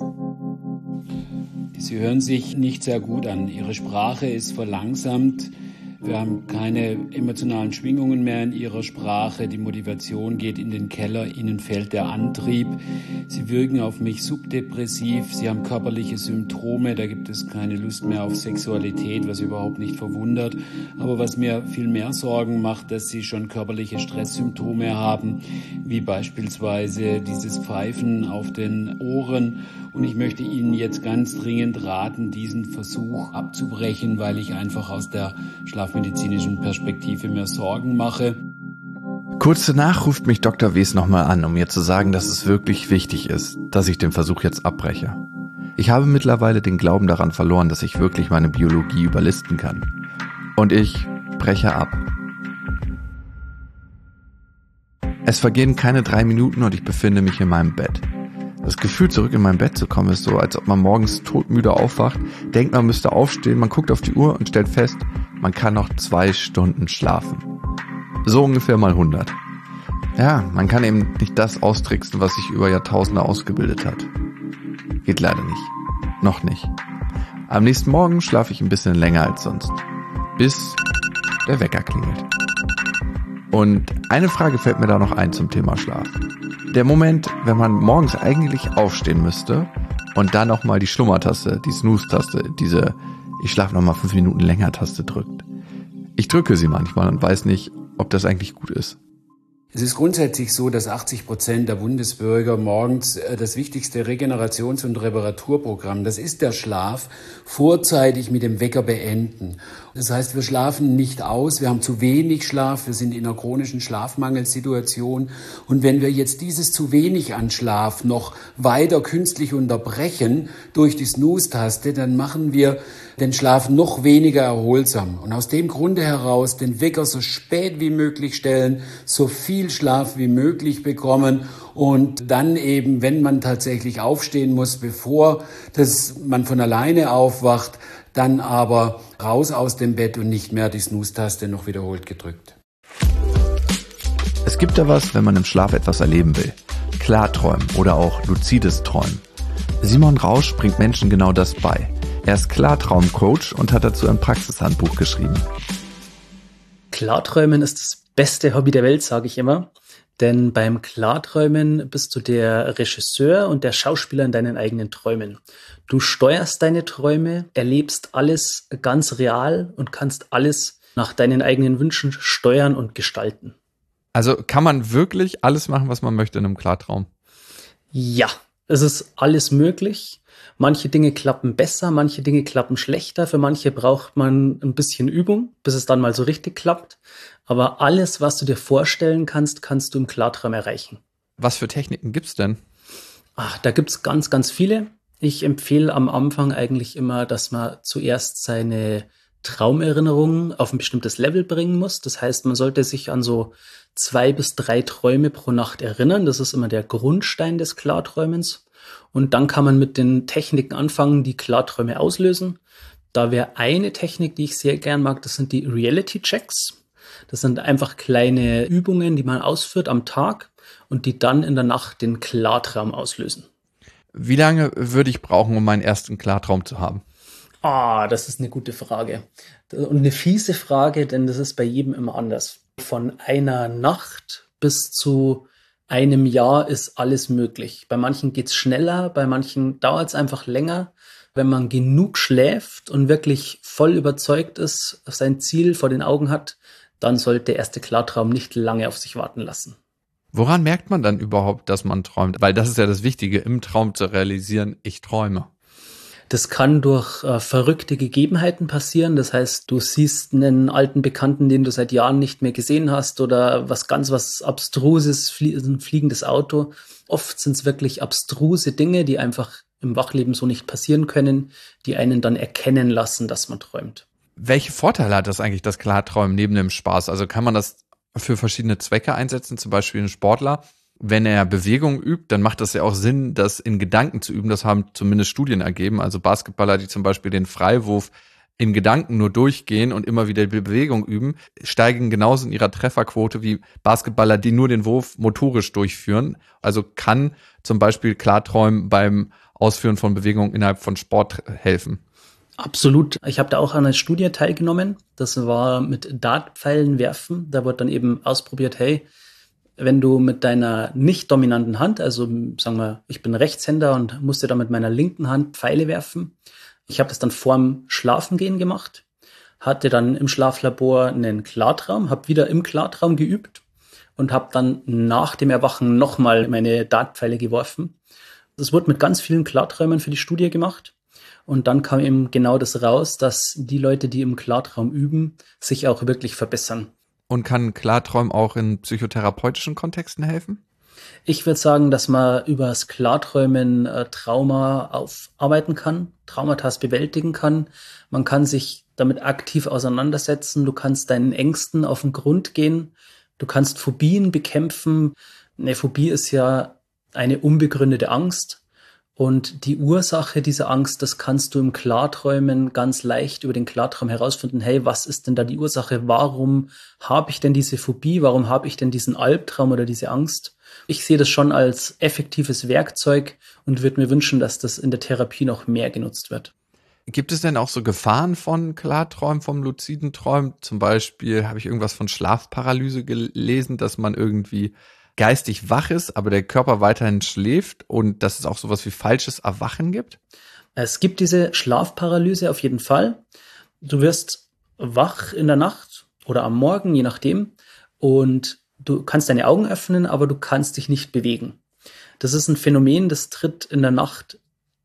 S1: Sie hören sich nicht sehr gut an. Ihre Sprache ist verlangsamt. Wir haben keine emotionalen Schwingungen mehr in Ihrer Sprache. Die Motivation geht in den Keller. Ihnen fehlt der Antrieb. Sie wirken auf mich subdepressiv. Sie haben körperliche Symptome. Da gibt es keine Lust mehr auf Sexualität, was überhaupt nicht verwundert. Aber was mir viel mehr Sorgen macht, dass Sie schon körperliche Stresssymptome haben, wie beispielsweise dieses Pfeifen auf den Ohren. Und ich möchte Ihnen jetzt ganz dringend raten, diesen Versuch abzubrechen, weil ich einfach aus der schlafmedizinischen Perspektive mir Sorgen mache.
S3: Kurz danach ruft mich Dr. Ws nochmal an, um mir zu sagen, dass es wirklich wichtig ist, dass ich den Versuch jetzt abbreche. Ich habe mittlerweile den Glauben daran verloren, dass ich wirklich meine Biologie überlisten kann. Und ich breche ab. Es vergehen keine 3 Minuten und ich befinde mich in meinem Bett. Das Gefühl, zurück in mein Bett zu kommen, ist so, als ob man morgens todmüde aufwacht, denkt, man müsste aufstehen, man guckt auf die Uhr und stellt fest, man kann noch 2 Stunden schlafen. So ungefähr mal 100. Ja, man kann eben nicht das austricksen, was sich über Jahrtausende ausgebildet hat. Geht leider nicht. Noch nicht. Am nächsten Morgen schlafe ich ein bisschen länger als sonst. Bis der Wecker klingelt. Und eine Frage fällt mir da noch ein zum Thema Schlaf. Der Moment, wenn man morgens eigentlich aufstehen müsste und dann nochmal die Schlummertaste, die Snooze-Taste, diese Ich schlafe nochmal 5 Minuten länger Taste drückt. Ich drücke sie manchmal und weiß nicht, ob das eigentlich gut ist.
S1: Es ist grundsätzlich so, dass 80% der Bundesbürger morgens das wichtigste Regenerations- und Reparaturprogramm, das ist der Schlaf, vorzeitig mit dem Wecker beenden. Das heißt, wir schlafen nicht aus, wir haben zu wenig Schlaf, wir sind in einer chronischen Schlafmangelsituation. Und wenn wir jetzt dieses zu wenig an Schlaf noch weiter künstlich unterbrechen durch die Snooze-Taste, dann machen wir den Schlaf noch weniger erholsam. Und aus dem Grunde heraus den Wecker so spät wie möglich stellen, so viel Schlaf wie möglich bekommen und dann eben, wenn man tatsächlich aufstehen muss, bevor man von alleine aufwacht, dann aber raus aus dem Bett und nicht mehr die Snooze-Taste noch wiederholt gedrückt.
S3: Es gibt da was, wenn man im Schlaf etwas erleben will. Klarträumen oder auch luzides Träumen. Simon Rausch bringt Menschen genau das bei. Er ist Klartraumcoach und hat dazu ein Praxishandbuch geschrieben.
S6: Klarträumen ist das beste Hobby der Welt, sage ich immer. Denn beim Klarträumen bist du der Regisseur und der Schauspieler in deinen eigenen Träumen. Du steuerst deine Träume, erlebst alles ganz real und kannst alles nach deinen eigenen Wünschen steuern und gestalten.
S3: Also kann man wirklich alles machen, was man möchte in einem Klartraum?
S6: Ja, es ist alles möglich. Manche Dinge klappen besser, manche Dinge klappen schlechter. Für manche braucht man ein bisschen Übung, bis es dann mal so richtig klappt. Aber alles, was du dir vorstellen kannst, kannst du im Klartraum erreichen.
S3: Was für Techniken gibt's denn?
S6: Da gibt's ganz, ganz viele. Ich empfehle am Anfang eigentlich immer, dass man zuerst seine Traumerinnerungen auf ein bestimmtes Level bringen muss. Das heißt, man sollte sich an so 2 bis 3 Träume pro Nacht erinnern. Das ist immer der Grundstein des Klarträumens. Und dann kann man mit den Techniken anfangen, die Klarträume auslösen. Da wäre eine Technik, die ich sehr gern mag, das sind die Reality Checks. Das sind einfach kleine Übungen, die man ausführt am Tag und die dann in der Nacht den Klartraum auslösen.
S3: Wie lange würde ich brauchen, um meinen ersten Klartraum zu haben?
S6: Das ist eine gute Frage. Und eine fiese Frage, denn das ist bei jedem immer anders. Von einer Nacht bis zu einem Jahr ist alles möglich. Bei manchen geht's schneller, bei manchen dauert es einfach länger. Wenn man genug schläft und wirklich voll überzeugt ist, sein Ziel vor den Augen hat, dann sollte der erste Klartraum nicht lange auf sich warten lassen.
S3: Woran merkt man dann überhaupt, dass man träumt? Weil das ist ja das Wichtige, im Traum zu realisieren, ich träume.
S6: Das kann durch verrückte Gegebenheiten passieren. Das heißt, du siehst einen alten Bekannten, den du seit Jahren nicht mehr gesehen hast oder was Abstruses, ein fliegendes Auto. Oft sind es wirklich abstruse Dinge, die einfach im Wachleben so nicht passieren können, die einen dann erkennen lassen, dass man träumt.
S3: Welche Vorteile hat das eigentlich, das Klarträumen neben dem Spaß? Also kann man das für verschiedene Zwecke einsetzen, zum Beispiel ein Sportler? Wenn er Bewegung übt, dann macht das ja auch Sinn, das in Gedanken zu üben. Das haben zumindest Studien ergeben. Also Basketballer, die zum Beispiel den Freiwurf in Gedanken nur durchgehen und immer wieder die Bewegung üben, steigen genauso in ihrer Trefferquote wie Basketballer, die nur den Wurf motorisch durchführen. Also kann zum Beispiel Klarträumen beim Ausführen von Bewegungen innerhalb von Sport helfen.
S6: Absolut. Ich habe da auch an einer Studie teilgenommen. Das war mit Dartpfeilen werfen. Da wird dann eben ausprobiert, hey, wenn du mit deiner nicht dominanten Hand, also sagen wir, ich bin Rechtshänder und musste da mit meiner linken Hand Pfeile werfen. Ich habe das dann vorm Schlafengehen gemacht, hatte dann im Schlaflabor einen Klartraum, habe wieder im Klartraum geübt und habe dann nach dem Erwachen nochmal meine Dartpfeile geworfen. Das wurde mit ganz vielen Klarträumen für die Studie gemacht. Und dann kam eben genau das raus, dass die Leute, die im Klartraum üben, sich auch wirklich verbessern.
S3: Und kann Klarträumen auch in psychotherapeutischen Kontexten helfen?
S6: Ich würde sagen, dass man über das Klarträumen Trauma aufarbeiten kann, Traumata bewältigen kann. Man kann sich damit aktiv auseinandersetzen. Du kannst deinen Ängsten auf den Grund gehen. Du kannst Phobien bekämpfen. Eine Phobie ist ja eine unbegründete Angst. Und die Ursache dieser Angst, das kannst du im Klarträumen ganz leicht über den Klartraum herausfinden. Hey, was ist denn da die Ursache? Warum habe ich denn diese Phobie? Warum habe ich denn diesen Albtraum oder diese Angst? Ich sehe das schon als effektives Werkzeug und würde mir wünschen, dass das in der Therapie noch mehr genutzt wird.
S3: Gibt es denn auch so Gefahren von Klarträumen, vom luziden Träumen? Zum Beispiel habe ich irgendwas von Schlafparalyse gelesen, dass man irgendwie geistig wach ist, aber der Körper weiterhin schläft und dass es auch sowas wie falsches Erwachen gibt?
S6: Es gibt diese Schlafparalyse auf jeden Fall. Du wirst wach in der Nacht oder am Morgen, je nachdem, und du kannst deine Augen öffnen, aber du kannst dich nicht bewegen. Das ist ein Phänomen, das tritt in der Nacht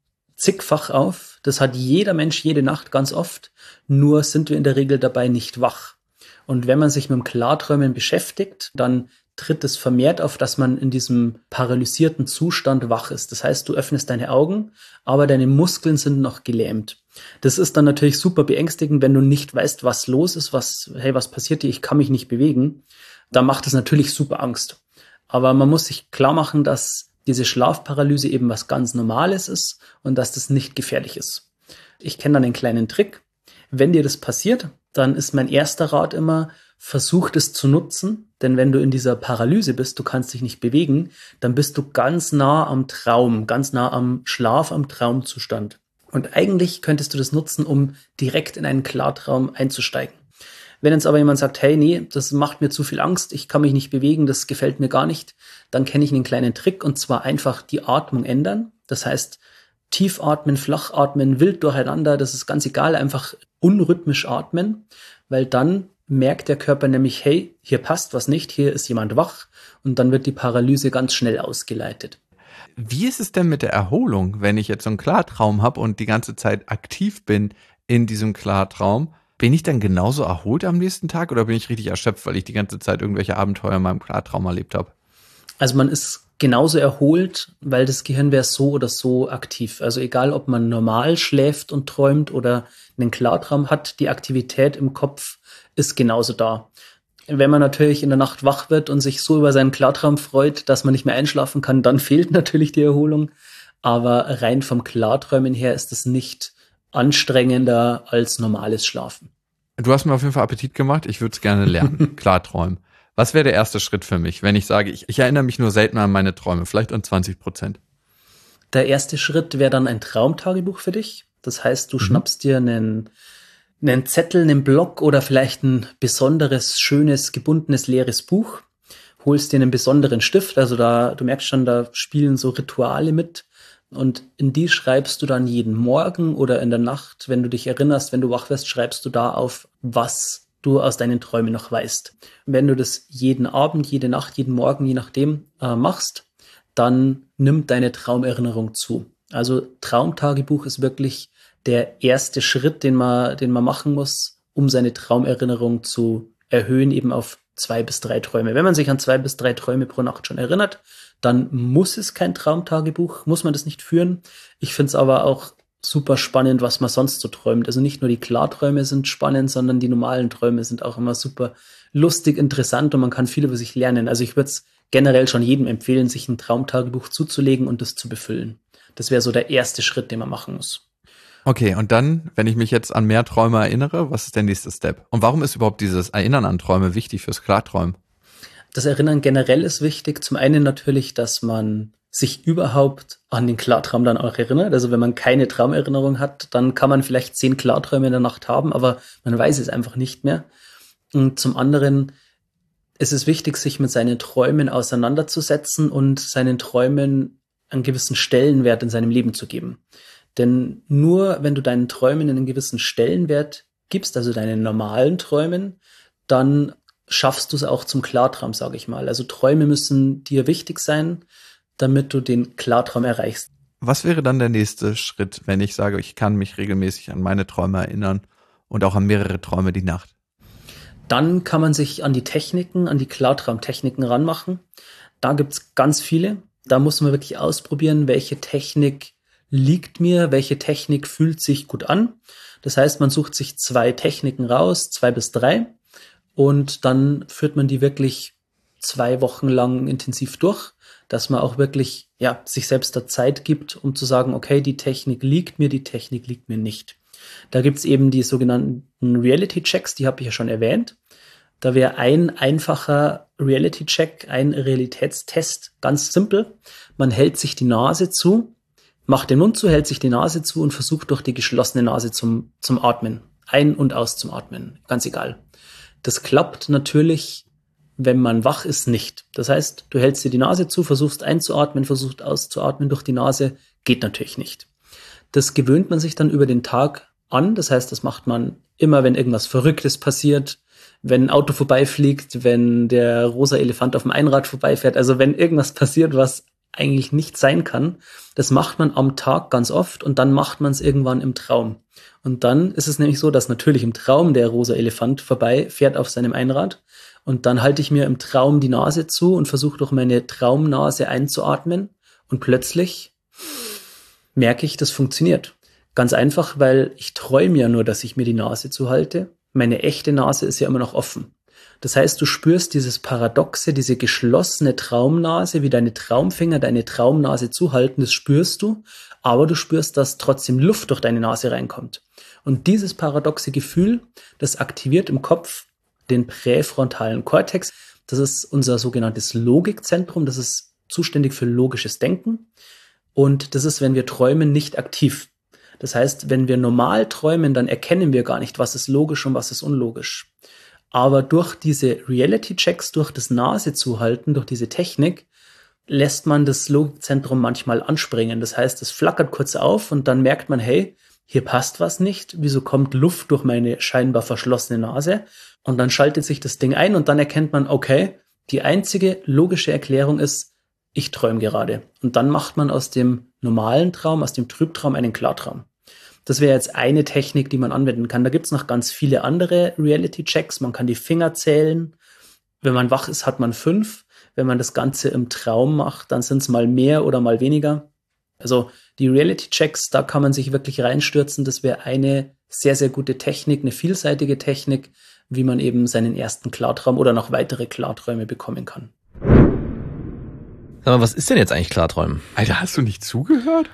S6: zigfach auf. Das hat jeder Mensch jede Nacht ganz oft, nur sind wir in der Regel dabei nicht wach. Und wenn man sich mit dem Klarträumen beschäftigt, dann tritt es vermehrt auf, dass man in diesem paralysierten Zustand wach ist. Das heißt, du öffnest deine Augen, aber deine Muskeln sind noch gelähmt. Das ist dann natürlich super beängstigend, wenn du nicht weißt, was los ist, was passiert dir, ich kann mich nicht bewegen. Da macht es natürlich super Angst. Aber man muss sich klar machen, dass diese Schlafparalyse eben was ganz Normales ist und dass das nicht gefährlich ist. Ich kenne dann einen kleinen Trick. Wenn dir das passiert, dann ist mein erster Rat immer, versuch es zu nutzen, denn wenn du in dieser Paralyse bist, du kannst dich nicht bewegen, dann bist du ganz nah am Traum, ganz nah am Schlaf, am Traumzustand. Und eigentlich könntest du das nutzen, um direkt in einen Klartraum einzusteigen. Wenn jetzt aber jemand sagt, hey, nee, das macht mir zu viel Angst, ich kann mich nicht bewegen, das gefällt mir gar nicht, dann kenne ich einen kleinen Trick und zwar einfach die Atmung ändern. Das heißt, tief atmen, flach atmen, wild durcheinander, das ist ganz egal, einfach unrhythmisch atmen, weil dann merkt der Körper nämlich, hey, hier passt was nicht, hier ist jemand wach und dann wird die Paralyse ganz schnell ausgeleitet.
S3: Wie ist es denn mit der Erholung, wenn ich jetzt so einen Klartraum habe und die ganze Zeit aktiv bin in diesem Klartraum? Bin ich dann genauso erholt am nächsten Tag oder bin ich richtig erschöpft, weil ich die ganze Zeit irgendwelche Abenteuer in meinem Klartraum erlebt habe?
S6: Also man ist genauso erholt, weil das Gehirn wäre so oder so aktiv. Also egal, ob man normal schläft und träumt oder einen Klartraum hat, die Aktivität im Kopf ist genauso da. Wenn man natürlich in der Nacht wach wird und sich so über seinen Klartraum freut, dass man nicht mehr einschlafen kann, dann fehlt natürlich die Erholung. Aber rein vom Klarträumen her ist es nicht anstrengender als normales Schlafen.
S3: Du hast mir auf jeden Fall Appetit gemacht. Ich würde es gerne lernen. Klarträumen. Was wäre der erste Schritt für mich, wenn ich sage, ich erinnere mich nur selten an meine Träume, vielleicht an 20%?
S6: Der erste Schritt wäre dann ein Traumtagebuch für dich. Das heißt, du schnappst dir einen Zettel, einen Block oder vielleicht ein besonderes, schönes, gebundenes, leeres Buch. Holst dir einen besonderen Stift. Also du merkst schon, da spielen so Rituale mit. Und in die schreibst du dann jeden Morgen oder in der Nacht, wenn du dich erinnerst, wenn du wach wirst, schreibst du da auf, was du aus deinen Träumen noch weißt. Wenn du das jeden Abend, jede Nacht, jeden Morgen, je nachdem machst, dann nimmt deine Traumerinnerung zu. Also Traumtagebuch ist wirklich der erste Schritt, den man machen muss, um seine Traumerinnerung zu erhöhen, eben auf 2 bis 3 Träume. Wenn man sich an 2 bis 3 Träume pro Nacht schon erinnert, dann muss es kein Traumtagebuch, muss man das nicht führen. Ich finde es aber auch super spannend, was man sonst so träumt. Also nicht nur die Klarträume sind spannend, sondern die normalen Träume sind auch immer super lustig, interessant und man kann viel über sich lernen. Also ich würde es generell schon jedem empfehlen, sich ein Traumtagebuch zuzulegen und das zu befüllen. Das wäre so der erste Schritt, den man machen muss.
S3: Okay, und dann, wenn ich mich jetzt an mehr Träume erinnere, was ist der nächste Step? Und warum ist überhaupt dieses Erinnern an Träume wichtig fürs Klarträumen?
S6: Das Erinnern generell ist wichtig. Zum einen natürlich, dass man sich überhaupt an den Klartraum dann auch erinnert. Also wenn man keine Traumerinnerung hat, dann kann man vielleicht 10 Klarträume in der Nacht haben, aber man weiß es einfach nicht mehr. Und zum anderen ist es wichtig, sich mit seinen Träumen auseinanderzusetzen und seinen Träumen einen gewissen Stellenwert in seinem Leben zu geben. Denn nur wenn du deinen Träumen einen gewissen Stellenwert gibst, also deinen normalen Träumen, dann schaffst du es auch zum Klartraum, sage ich mal. Also Träume müssen dir wichtig sein, damit du den Klartraum erreichst.
S3: Was wäre dann der nächste Schritt, wenn ich sage, ich kann mich regelmäßig an meine Träume erinnern und auch an mehrere Träume die Nacht?
S6: Dann kann man sich an die Techniken, an die Klartraumtechniken ranmachen. Da gibt's ganz viele. Da muss man wirklich ausprobieren, welche Technik liegt mir, welche Technik fühlt sich gut an. Das heißt, man sucht sich 2 Techniken raus, 2 bis 3, und dann führt man die wirklich 2 Wochen lang intensiv durch, dass man auch wirklich sich selbst da Zeit gibt, um zu sagen, okay, die Technik liegt mir nicht. Da gibt's eben die sogenannten Reality-Checks, die habe ich ja schon erwähnt. Da wäre ein einfacher Reality-Check, ein Realitätstest, ganz simpel. Man hält sich die Nase zu, macht den Mund zu, hält sich die Nase zu und versucht durch die geschlossene Nase zum Atmen, ein- und auszuatmen, ganz egal. Das klappt natürlich, wenn man wach ist, nicht. Das heißt, du hältst dir die Nase zu, versuchst einzuatmen, versuchst auszuatmen durch die Nase, geht natürlich nicht. Das gewöhnt man sich dann über den Tag an. Das heißt, das macht man immer, wenn irgendwas Verrücktes passiert, wenn ein Auto vorbeifliegt, wenn der rosa Elefant auf dem Einrad vorbeifährt. Also wenn irgendwas passiert, was eigentlich nicht sein kann, das macht man am Tag ganz oft und dann macht man es irgendwann im Traum. Und dann ist es nämlich so, dass natürlich im Traum der rosa Elefant vorbeifährt auf seinem Einrad und dann halte ich mir im Traum die Nase zu und versuche durch meine Traumnase einzuatmen und plötzlich merke ich, das funktioniert. Ganz einfach, weil ich träume ja nur, dass ich mir die Nase zuhalte. Meine echte Nase ist ja immer noch offen. Das heißt, du spürst dieses Paradoxe, diese geschlossene Traumnase, wie deine Traumfinger deine Traumnase zuhalten, das spürst du, aber du spürst, dass trotzdem Luft durch deine Nase reinkommt. Und dieses paradoxe Gefühl, das aktiviert im Kopf den präfrontalen Kortex. Das ist unser sogenanntes Logikzentrum, das ist zuständig für logisches Denken. Und das ist, wenn wir träumen, nicht aktiv. Das heißt, wenn wir normal träumen, dann erkennen wir gar nicht, was ist logisch und was ist unlogisch. Aber durch diese Reality-Checks, durch das Nasezuhalten, durch diese Technik, lässt man das Logikzentrum manchmal anspringen. Das heißt, es flackert kurz auf und dann merkt man, hey, hier passt was nicht. Wieso kommt Luft durch meine scheinbar verschlossene Nase? Und dann schaltet sich das Ding ein und dann erkennt man, okay, die einzige logische Erklärung ist, ich träume gerade. Und dann macht man aus dem normalen Traum, aus dem Trübtraum einen Klartraum. Das wäre jetzt eine Technik, die man anwenden kann. Da gibt's noch ganz viele andere Reality-Checks. Man kann die Finger zählen. Wenn man wach ist, hat man 5. Wenn man das Ganze im Traum macht, dann sind es mal mehr oder mal weniger. Also die Reality-Checks, da kann man sich wirklich reinstürzen. Das wäre eine sehr, sehr gute Technik, eine vielseitige Technik, wie man eben seinen ersten Klartraum oder noch weitere Klarträume bekommen kann.
S4: Sag mal, was ist denn jetzt eigentlich Klarträumen?
S3: Alter, hast du nicht zugehört?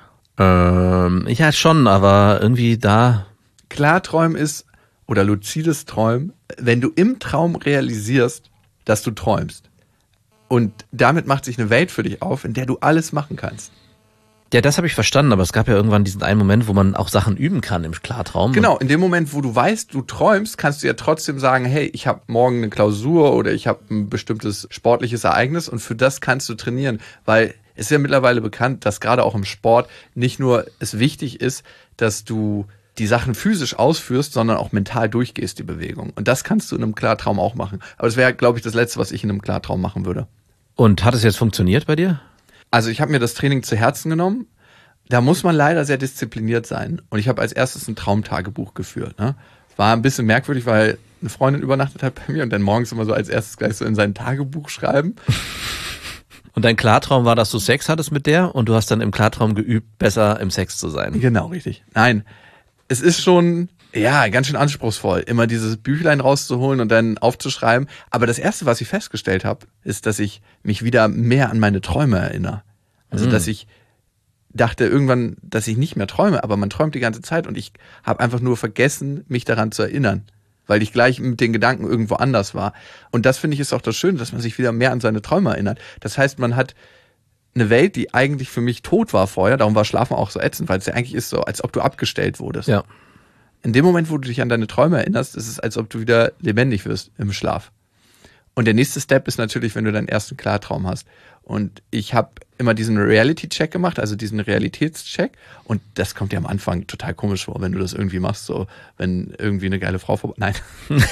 S4: Ja schon, aber irgendwie da...
S3: Klarträumen ist, oder luzides Träumen, wenn du im Traum realisierst, dass du träumst. Und damit macht sich eine Welt für dich auf, in der du alles machen kannst.
S4: Ja, das habe ich verstanden, aber es gab ja irgendwann diesen einen Moment, wo man auch Sachen üben kann im Klartraum.
S3: Genau, in dem Moment, wo du weißt, du träumst, kannst du ja trotzdem sagen, hey, ich habe morgen eine Klausur oder ich habe ein bestimmtes sportliches Ereignis und für das kannst du trainieren, weil es ist ja mittlerweile bekannt, dass gerade auch im Sport nicht nur es wichtig ist, dass du die Sachen physisch ausführst, sondern auch mental durchgehst, die Bewegung. Und das kannst du in einem Klartraum auch machen. Aber das wäre, glaube ich, das Letzte, was ich in einem Klartraum machen würde.
S4: Und hat es jetzt funktioniert bei dir?
S3: Also ich habe mir das Training zu Herzen genommen. Da muss man leider sehr diszipliniert sein. Und ich habe als erstes ein Traumtagebuch geführt. Ne? War ein bisschen merkwürdig, weil eine Freundin übernachtet hat bei mir und dann morgens immer so als erstes gleich so in sein Tagebuch schreiben.
S4: Und dein Klartraum war, dass du Sex hattest mit der und du hast dann im Klartraum geübt, besser im Sex zu sein.
S3: Genau, richtig. Nein, es ist schon, ja, ganz schön anspruchsvoll, immer dieses Büchlein rauszuholen und dann aufzuschreiben. Aber das Erste, was ich festgestellt habe, ist, dass ich mich wieder mehr an meine Träume erinnere. Also, dass ich dachte irgendwann, dass ich nicht mehr träume, aber man träumt die ganze Zeit und ich habe einfach nur vergessen, mich daran zu erinnern, weil ich gleich mit den Gedanken irgendwo anders war. Und das finde ich ist auch das Schöne, dass man sich wieder mehr an seine Träume erinnert. Das heißt, man hat eine Welt, die eigentlich für mich tot war vorher, darum war Schlafen auch so ätzend, weil es ja eigentlich ist so, als ob du abgestellt wurdest.
S4: Ja.
S3: In dem Moment, wo du dich an deine Träume erinnerst, ist es, als ob du wieder lebendig wirst im Schlaf. Und der nächste Step ist natürlich, wenn du deinen ersten Klartraum hast. Und ich habe immer diesen Reality-Check gemacht, also diesen Realitätscheck. Und das kommt dir am Anfang total komisch vor, wenn du das irgendwie machst, so wenn irgendwie eine geile Frau vorbei... Nein.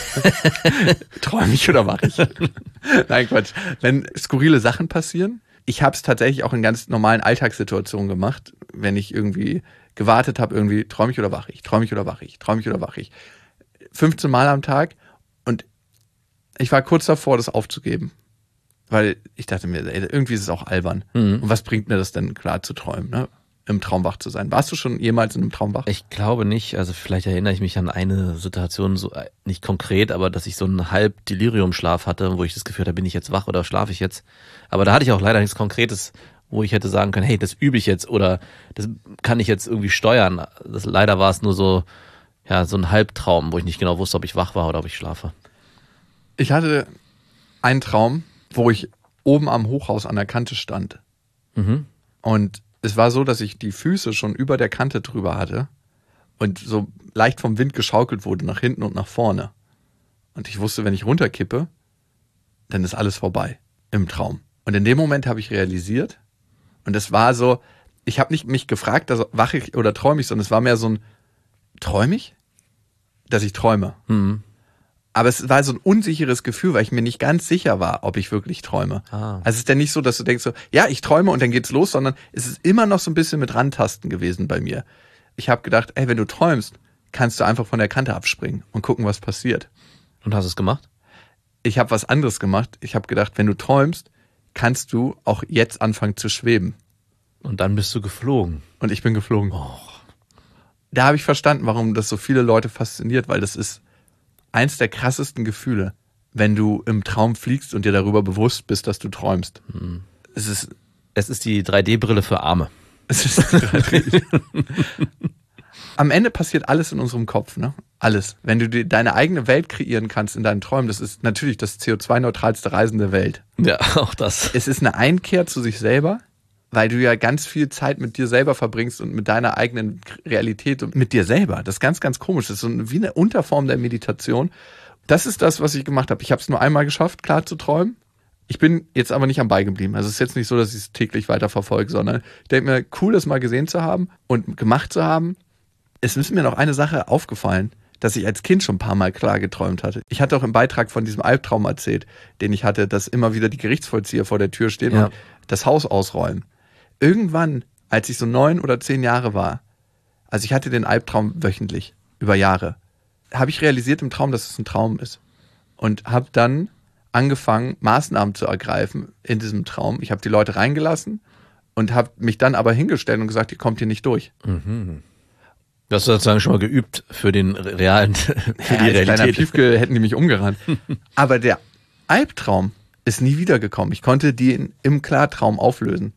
S3: Träume ich oder mache ich? Nein, Quatsch. Wenn skurrile Sachen passieren. Ich habe es tatsächlich auch in ganz normalen Alltagssituationen gemacht, wenn ich irgendwie gewartet habe, irgendwie träume ich oder wache ich, träume ich oder wache ich, träume ich oder wache ich. 15 Mal am Tag und ich war kurz davor, das aufzugeben, weil ich dachte mir, ey, irgendwie ist es auch albern. Und was bringt mir das denn, klar zu träumen, ne? Im Traum wach zu sein. Warst du schon jemals in einem Traum wach?
S4: Ich glaube nicht, also vielleicht erinnere ich mich an eine Situation, so nicht konkret, aber dass ich so einen Halb-Delirium-Schlaf hatte, wo ich das Gefühl hatte, bin ich jetzt wach oder schlafe ich jetzt? Aber da hatte ich auch leider nichts Konkretes, wo ich hätte sagen können, hey, das übe ich jetzt oder das kann ich jetzt irgendwie steuern. Leider war es nur so, ja, so ein Halbtraum, wo ich nicht genau wusste, ob ich wach war oder ob ich schlafe.
S3: Ich hatte einen Traum, wo ich oben am Hochhaus an der Kante stand. Und es war so, dass ich die Füße schon über der Kante drüber hatte und so leicht vom Wind geschaukelt wurde, nach hinten und nach vorne. Und ich wusste, wenn ich runterkippe, dann ist alles vorbei im Traum. Und in dem Moment habe ich realisiert, und es war so, ich habe nicht mich gefragt, also wache ich oder träume ich, sondern es war mehr so ein, träume ich? Dass ich träume. Aber es war so ein unsicheres Gefühl, weil ich mir nicht ganz sicher war, ob ich wirklich träume. Also es ist dann nicht so, dass du denkst so, ja, ich träume und dann geht's los, sondern es ist immer noch so ein bisschen mit Rantasten gewesen bei mir. Ich habe gedacht, ey, wenn du träumst, kannst du einfach von der Kante abspringen und gucken, was passiert.
S4: Und hast du es gemacht?
S3: Ich habe was anderes gemacht. Ich habe gedacht, wenn du träumst, kannst du auch jetzt anfangen zu schweben.
S4: Und dann bist du geflogen.
S3: Und ich bin geflogen. Da habe ich verstanden, warum das so viele Leute fasziniert, weil das ist eins der krassesten Gefühle, wenn du im Traum fliegst und dir darüber bewusst bist, dass du träumst. Es ist
S4: die 3D-Brille für Arme.
S3: Am Ende passiert alles in unserem Kopf, ne? Alles. Wenn du dir deine eigene Welt kreieren kannst in deinen Träumen, das ist natürlich das CO2-neutralste Reisen der Welt.
S4: Ja, auch das.
S3: Es ist eine Einkehr zu sich selber, weil du ja ganz viel Zeit mit dir selber verbringst und mit deiner eigenen Realität und mit dir selber. Das ist ganz, ganz komisch. Das ist so wie eine Unterform der Meditation. Das ist das, was ich gemacht habe. Ich habe es nur einmal geschafft, klar zu träumen. Ich bin jetzt aber nicht am Ball geblieben. Also es ist jetzt nicht so, dass ich es täglich weiter verfolge, sondern ich denke mir, cool, das mal gesehen zu haben und gemacht zu haben. Es ist mir noch eine Sache aufgefallen, dass ich als Kind schon ein paar Mal klar geträumt hatte. Ich hatte auch im Beitrag von diesem Albtraum erzählt, den ich hatte, dass immer wieder die Gerichtsvollzieher vor der Tür stehen und das Haus ausräumen. Irgendwann, als ich so 9 oder 10 Jahre war, also ich hatte den Albtraum wöchentlich, über Jahre, habe ich realisiert im Traum, dass es ein Traum ist. Und habe dann angefangen, Maßnahmen zu ergreifen in diesem Traum. Ich habe die Leute reingelassen und habe mich dann aber hingestellt und gesagt, ihr kommt hier nicht durch.
S4: Mhm. Du hast sozusagen schon mal geübt für den realen, für die
S3: Als kleiner
S4: Realität.
S3: Piefke hätten die mich umgerannt. Aber der Albtraum ist nie wiedergekommen. Ich konnte den im Klartraum auflösen.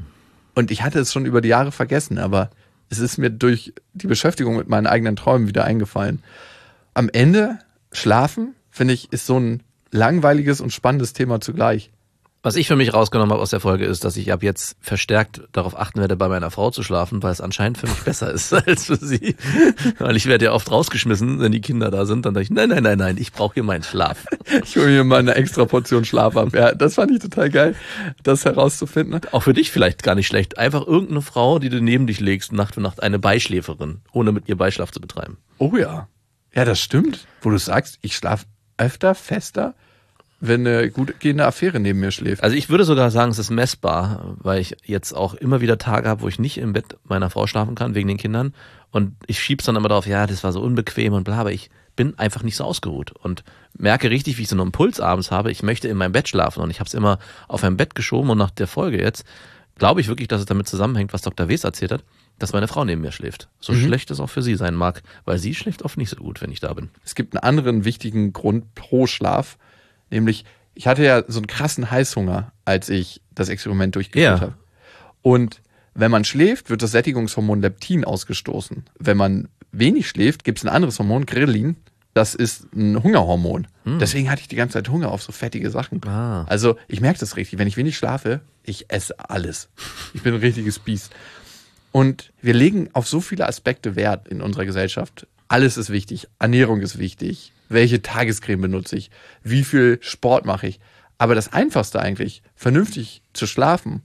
S3: Und ich hatte es schon über die Jahre vergessen, aber es ist mir durch die Beschäftigung mit meinen eigenen Träumen wieder eingefallen. Am Ende, Schlafen, finde ich, ist so ein langweiliges und spannendes Thema zugleich.
S4: Was ich für mich rausgenommen habe aus der Folge ist, dass ich ab jetzt verstärkt darauf achten werde, bei meiner Frau zu schlafen, weil es anscheinend für mich besser ist als für sie. Weil ich werde ja oft rausgeschmissen, wenn die Kinder da sind. Dann dachte ich, nein, ich brauche hier meinen Schlaf.
S3: Ich hole mir mal eine extra Portion Schlaf ab. Ja, das fand ich total geil, das herauszufinden.
S4: Auch für dich vielleicht gar nicht schlecht. Einfach irgendeine Frau, die du neben dich legst, Nacht für Nacht, eine Beischläferin, ohne mit ihr Beischlaf zu betreiben.
S3: Oh ja. Ja, das stimmt. Wo du sagst, ich schlafe öfter, fester, wenn eine gut gehende Affäre neben mir schläft.
S4: Also ich würde sogar sagen, es ist messbar, weil ich jetzt auch immer wieder Tage habe, wo ich nicht im Bett meiner Frau schlafen kann, wegen den Kindern. Und ich schieb's dann immer darauf, ja, das war so unbequem und bla, aber ich bin einfach nicht so ausgeruht und merke richtig, wie ich so einen Impuls abends habe, ich möchte in meinem Bett schlafen und ich habe es immer auf mein Bett geschoben und nach der Folge jetzt glaube ich wirklich, dass es damit zusammenhängt, was Dr. Wes erzählt hat, dass meine Frau neben mir schläft. So schlecht es auch für sie sein mag, weil sie schläft oft nicht so gut, wenn ich da bin.
S3: Es gibt einen anderen wichtigen Grund pro Schlaf, nämlich ich hatte ja so einen krassen Heißhunger, als ich das Experiment durchgeführt habe. Und wenn man schläft, wird das Sättigungshormon Leptin ausgestoßen. Wenn man wenig schläft, gibt es ein anderes Hormon, Grelin. Das ist ein Hungerhormon. Deswegen hatte ich die ganze Zeit Hunger auf so fettige Sachen.
S4: Ah.
S3: Also ich merke das richtig. Wenn ich wenig schlafe, ich esse alles. Ich bin ein richtiges Biest. Und wir legen auf so viele Aspekte Wert in unserer Gesellschaft. Alles ist wichtig. Ernährung ist wichtig. Welche Tagescreme benutze ich? Wie viel Sport mache ich? Aber das Einfachste eigentlich, vernünftig zu schlafen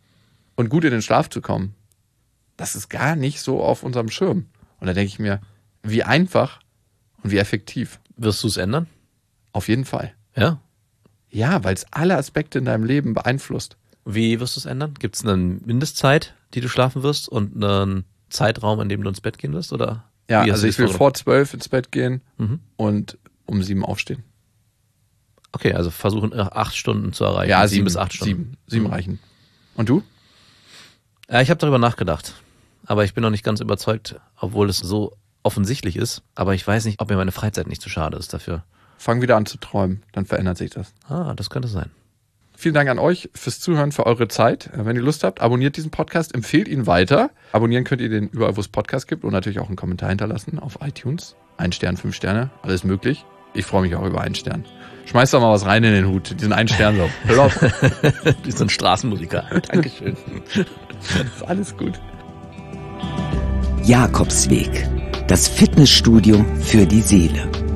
S3: und gut in den Schlaf zu kommen, das ist gar nicht so auf unserem Schirm. Und da denke ich mir, wie einfach und wie effektiv.
S4: Wirst du es ändern?
S3: Auf jeden Fall.
S4: Ja.
S3: Ja, weil es alle Aspekte in deinem Leben beeinflusst.
S4: Wie wirst du es ändern? Gibt es eine Mindestzeit, die du schlafen wirst und einen Zeitraum, in dem du ins Bett gehen wirst? Oder
S3: Ja,
S4: wie hast
S3: also
S4: du
S3: ich
S4: das
S3: will
S4: vorgenommen?
S3: vor 12 ins Bett gehen
S4: Mhm.
S3: und um 7 aufstehen.
S4: Okay, also versuchen 8 Stunden zu erreichen.
S3: Ja,
S4: 7 bis 8 Stunden.
S3: 7 reichen. Und du?
S4: Ja, ich habe darüber nachgedacht. Aber ich bin noch nicht ganz überzeugt, obwohl es so offensichtlich ist. Aber ich weiß nicht, ob mir meine Freizeit nicht zu schade ist dafür.
S3: Fang wieder an zu träumen, dann verändert sich das.
S4: Ah, das könnte sein.
S3: Vielen Dank an euch fürs Zuhören, für eure Zeit. Wenn ihr Lust habt, abonniert diesen Podcast, empfehlt ihn weiter. Abonnieren könnt ihr den überall, wo es Podcasts gibt und natürlich auch einen Kommentar hinterlassen auf iTunes. 1 Stern, 5 Sterne, alles möglich. Ich freue mich auch über 1 Stern. Schmeißt doch mal was rein in den Hut, diesen 1 Stern so. Plop.
S4: Du bist ein Straßenmusiker. Dankeschön.
S3: Ist alles gut.
S2: Jakobsweg. Das Fitnessstudio für die Seele.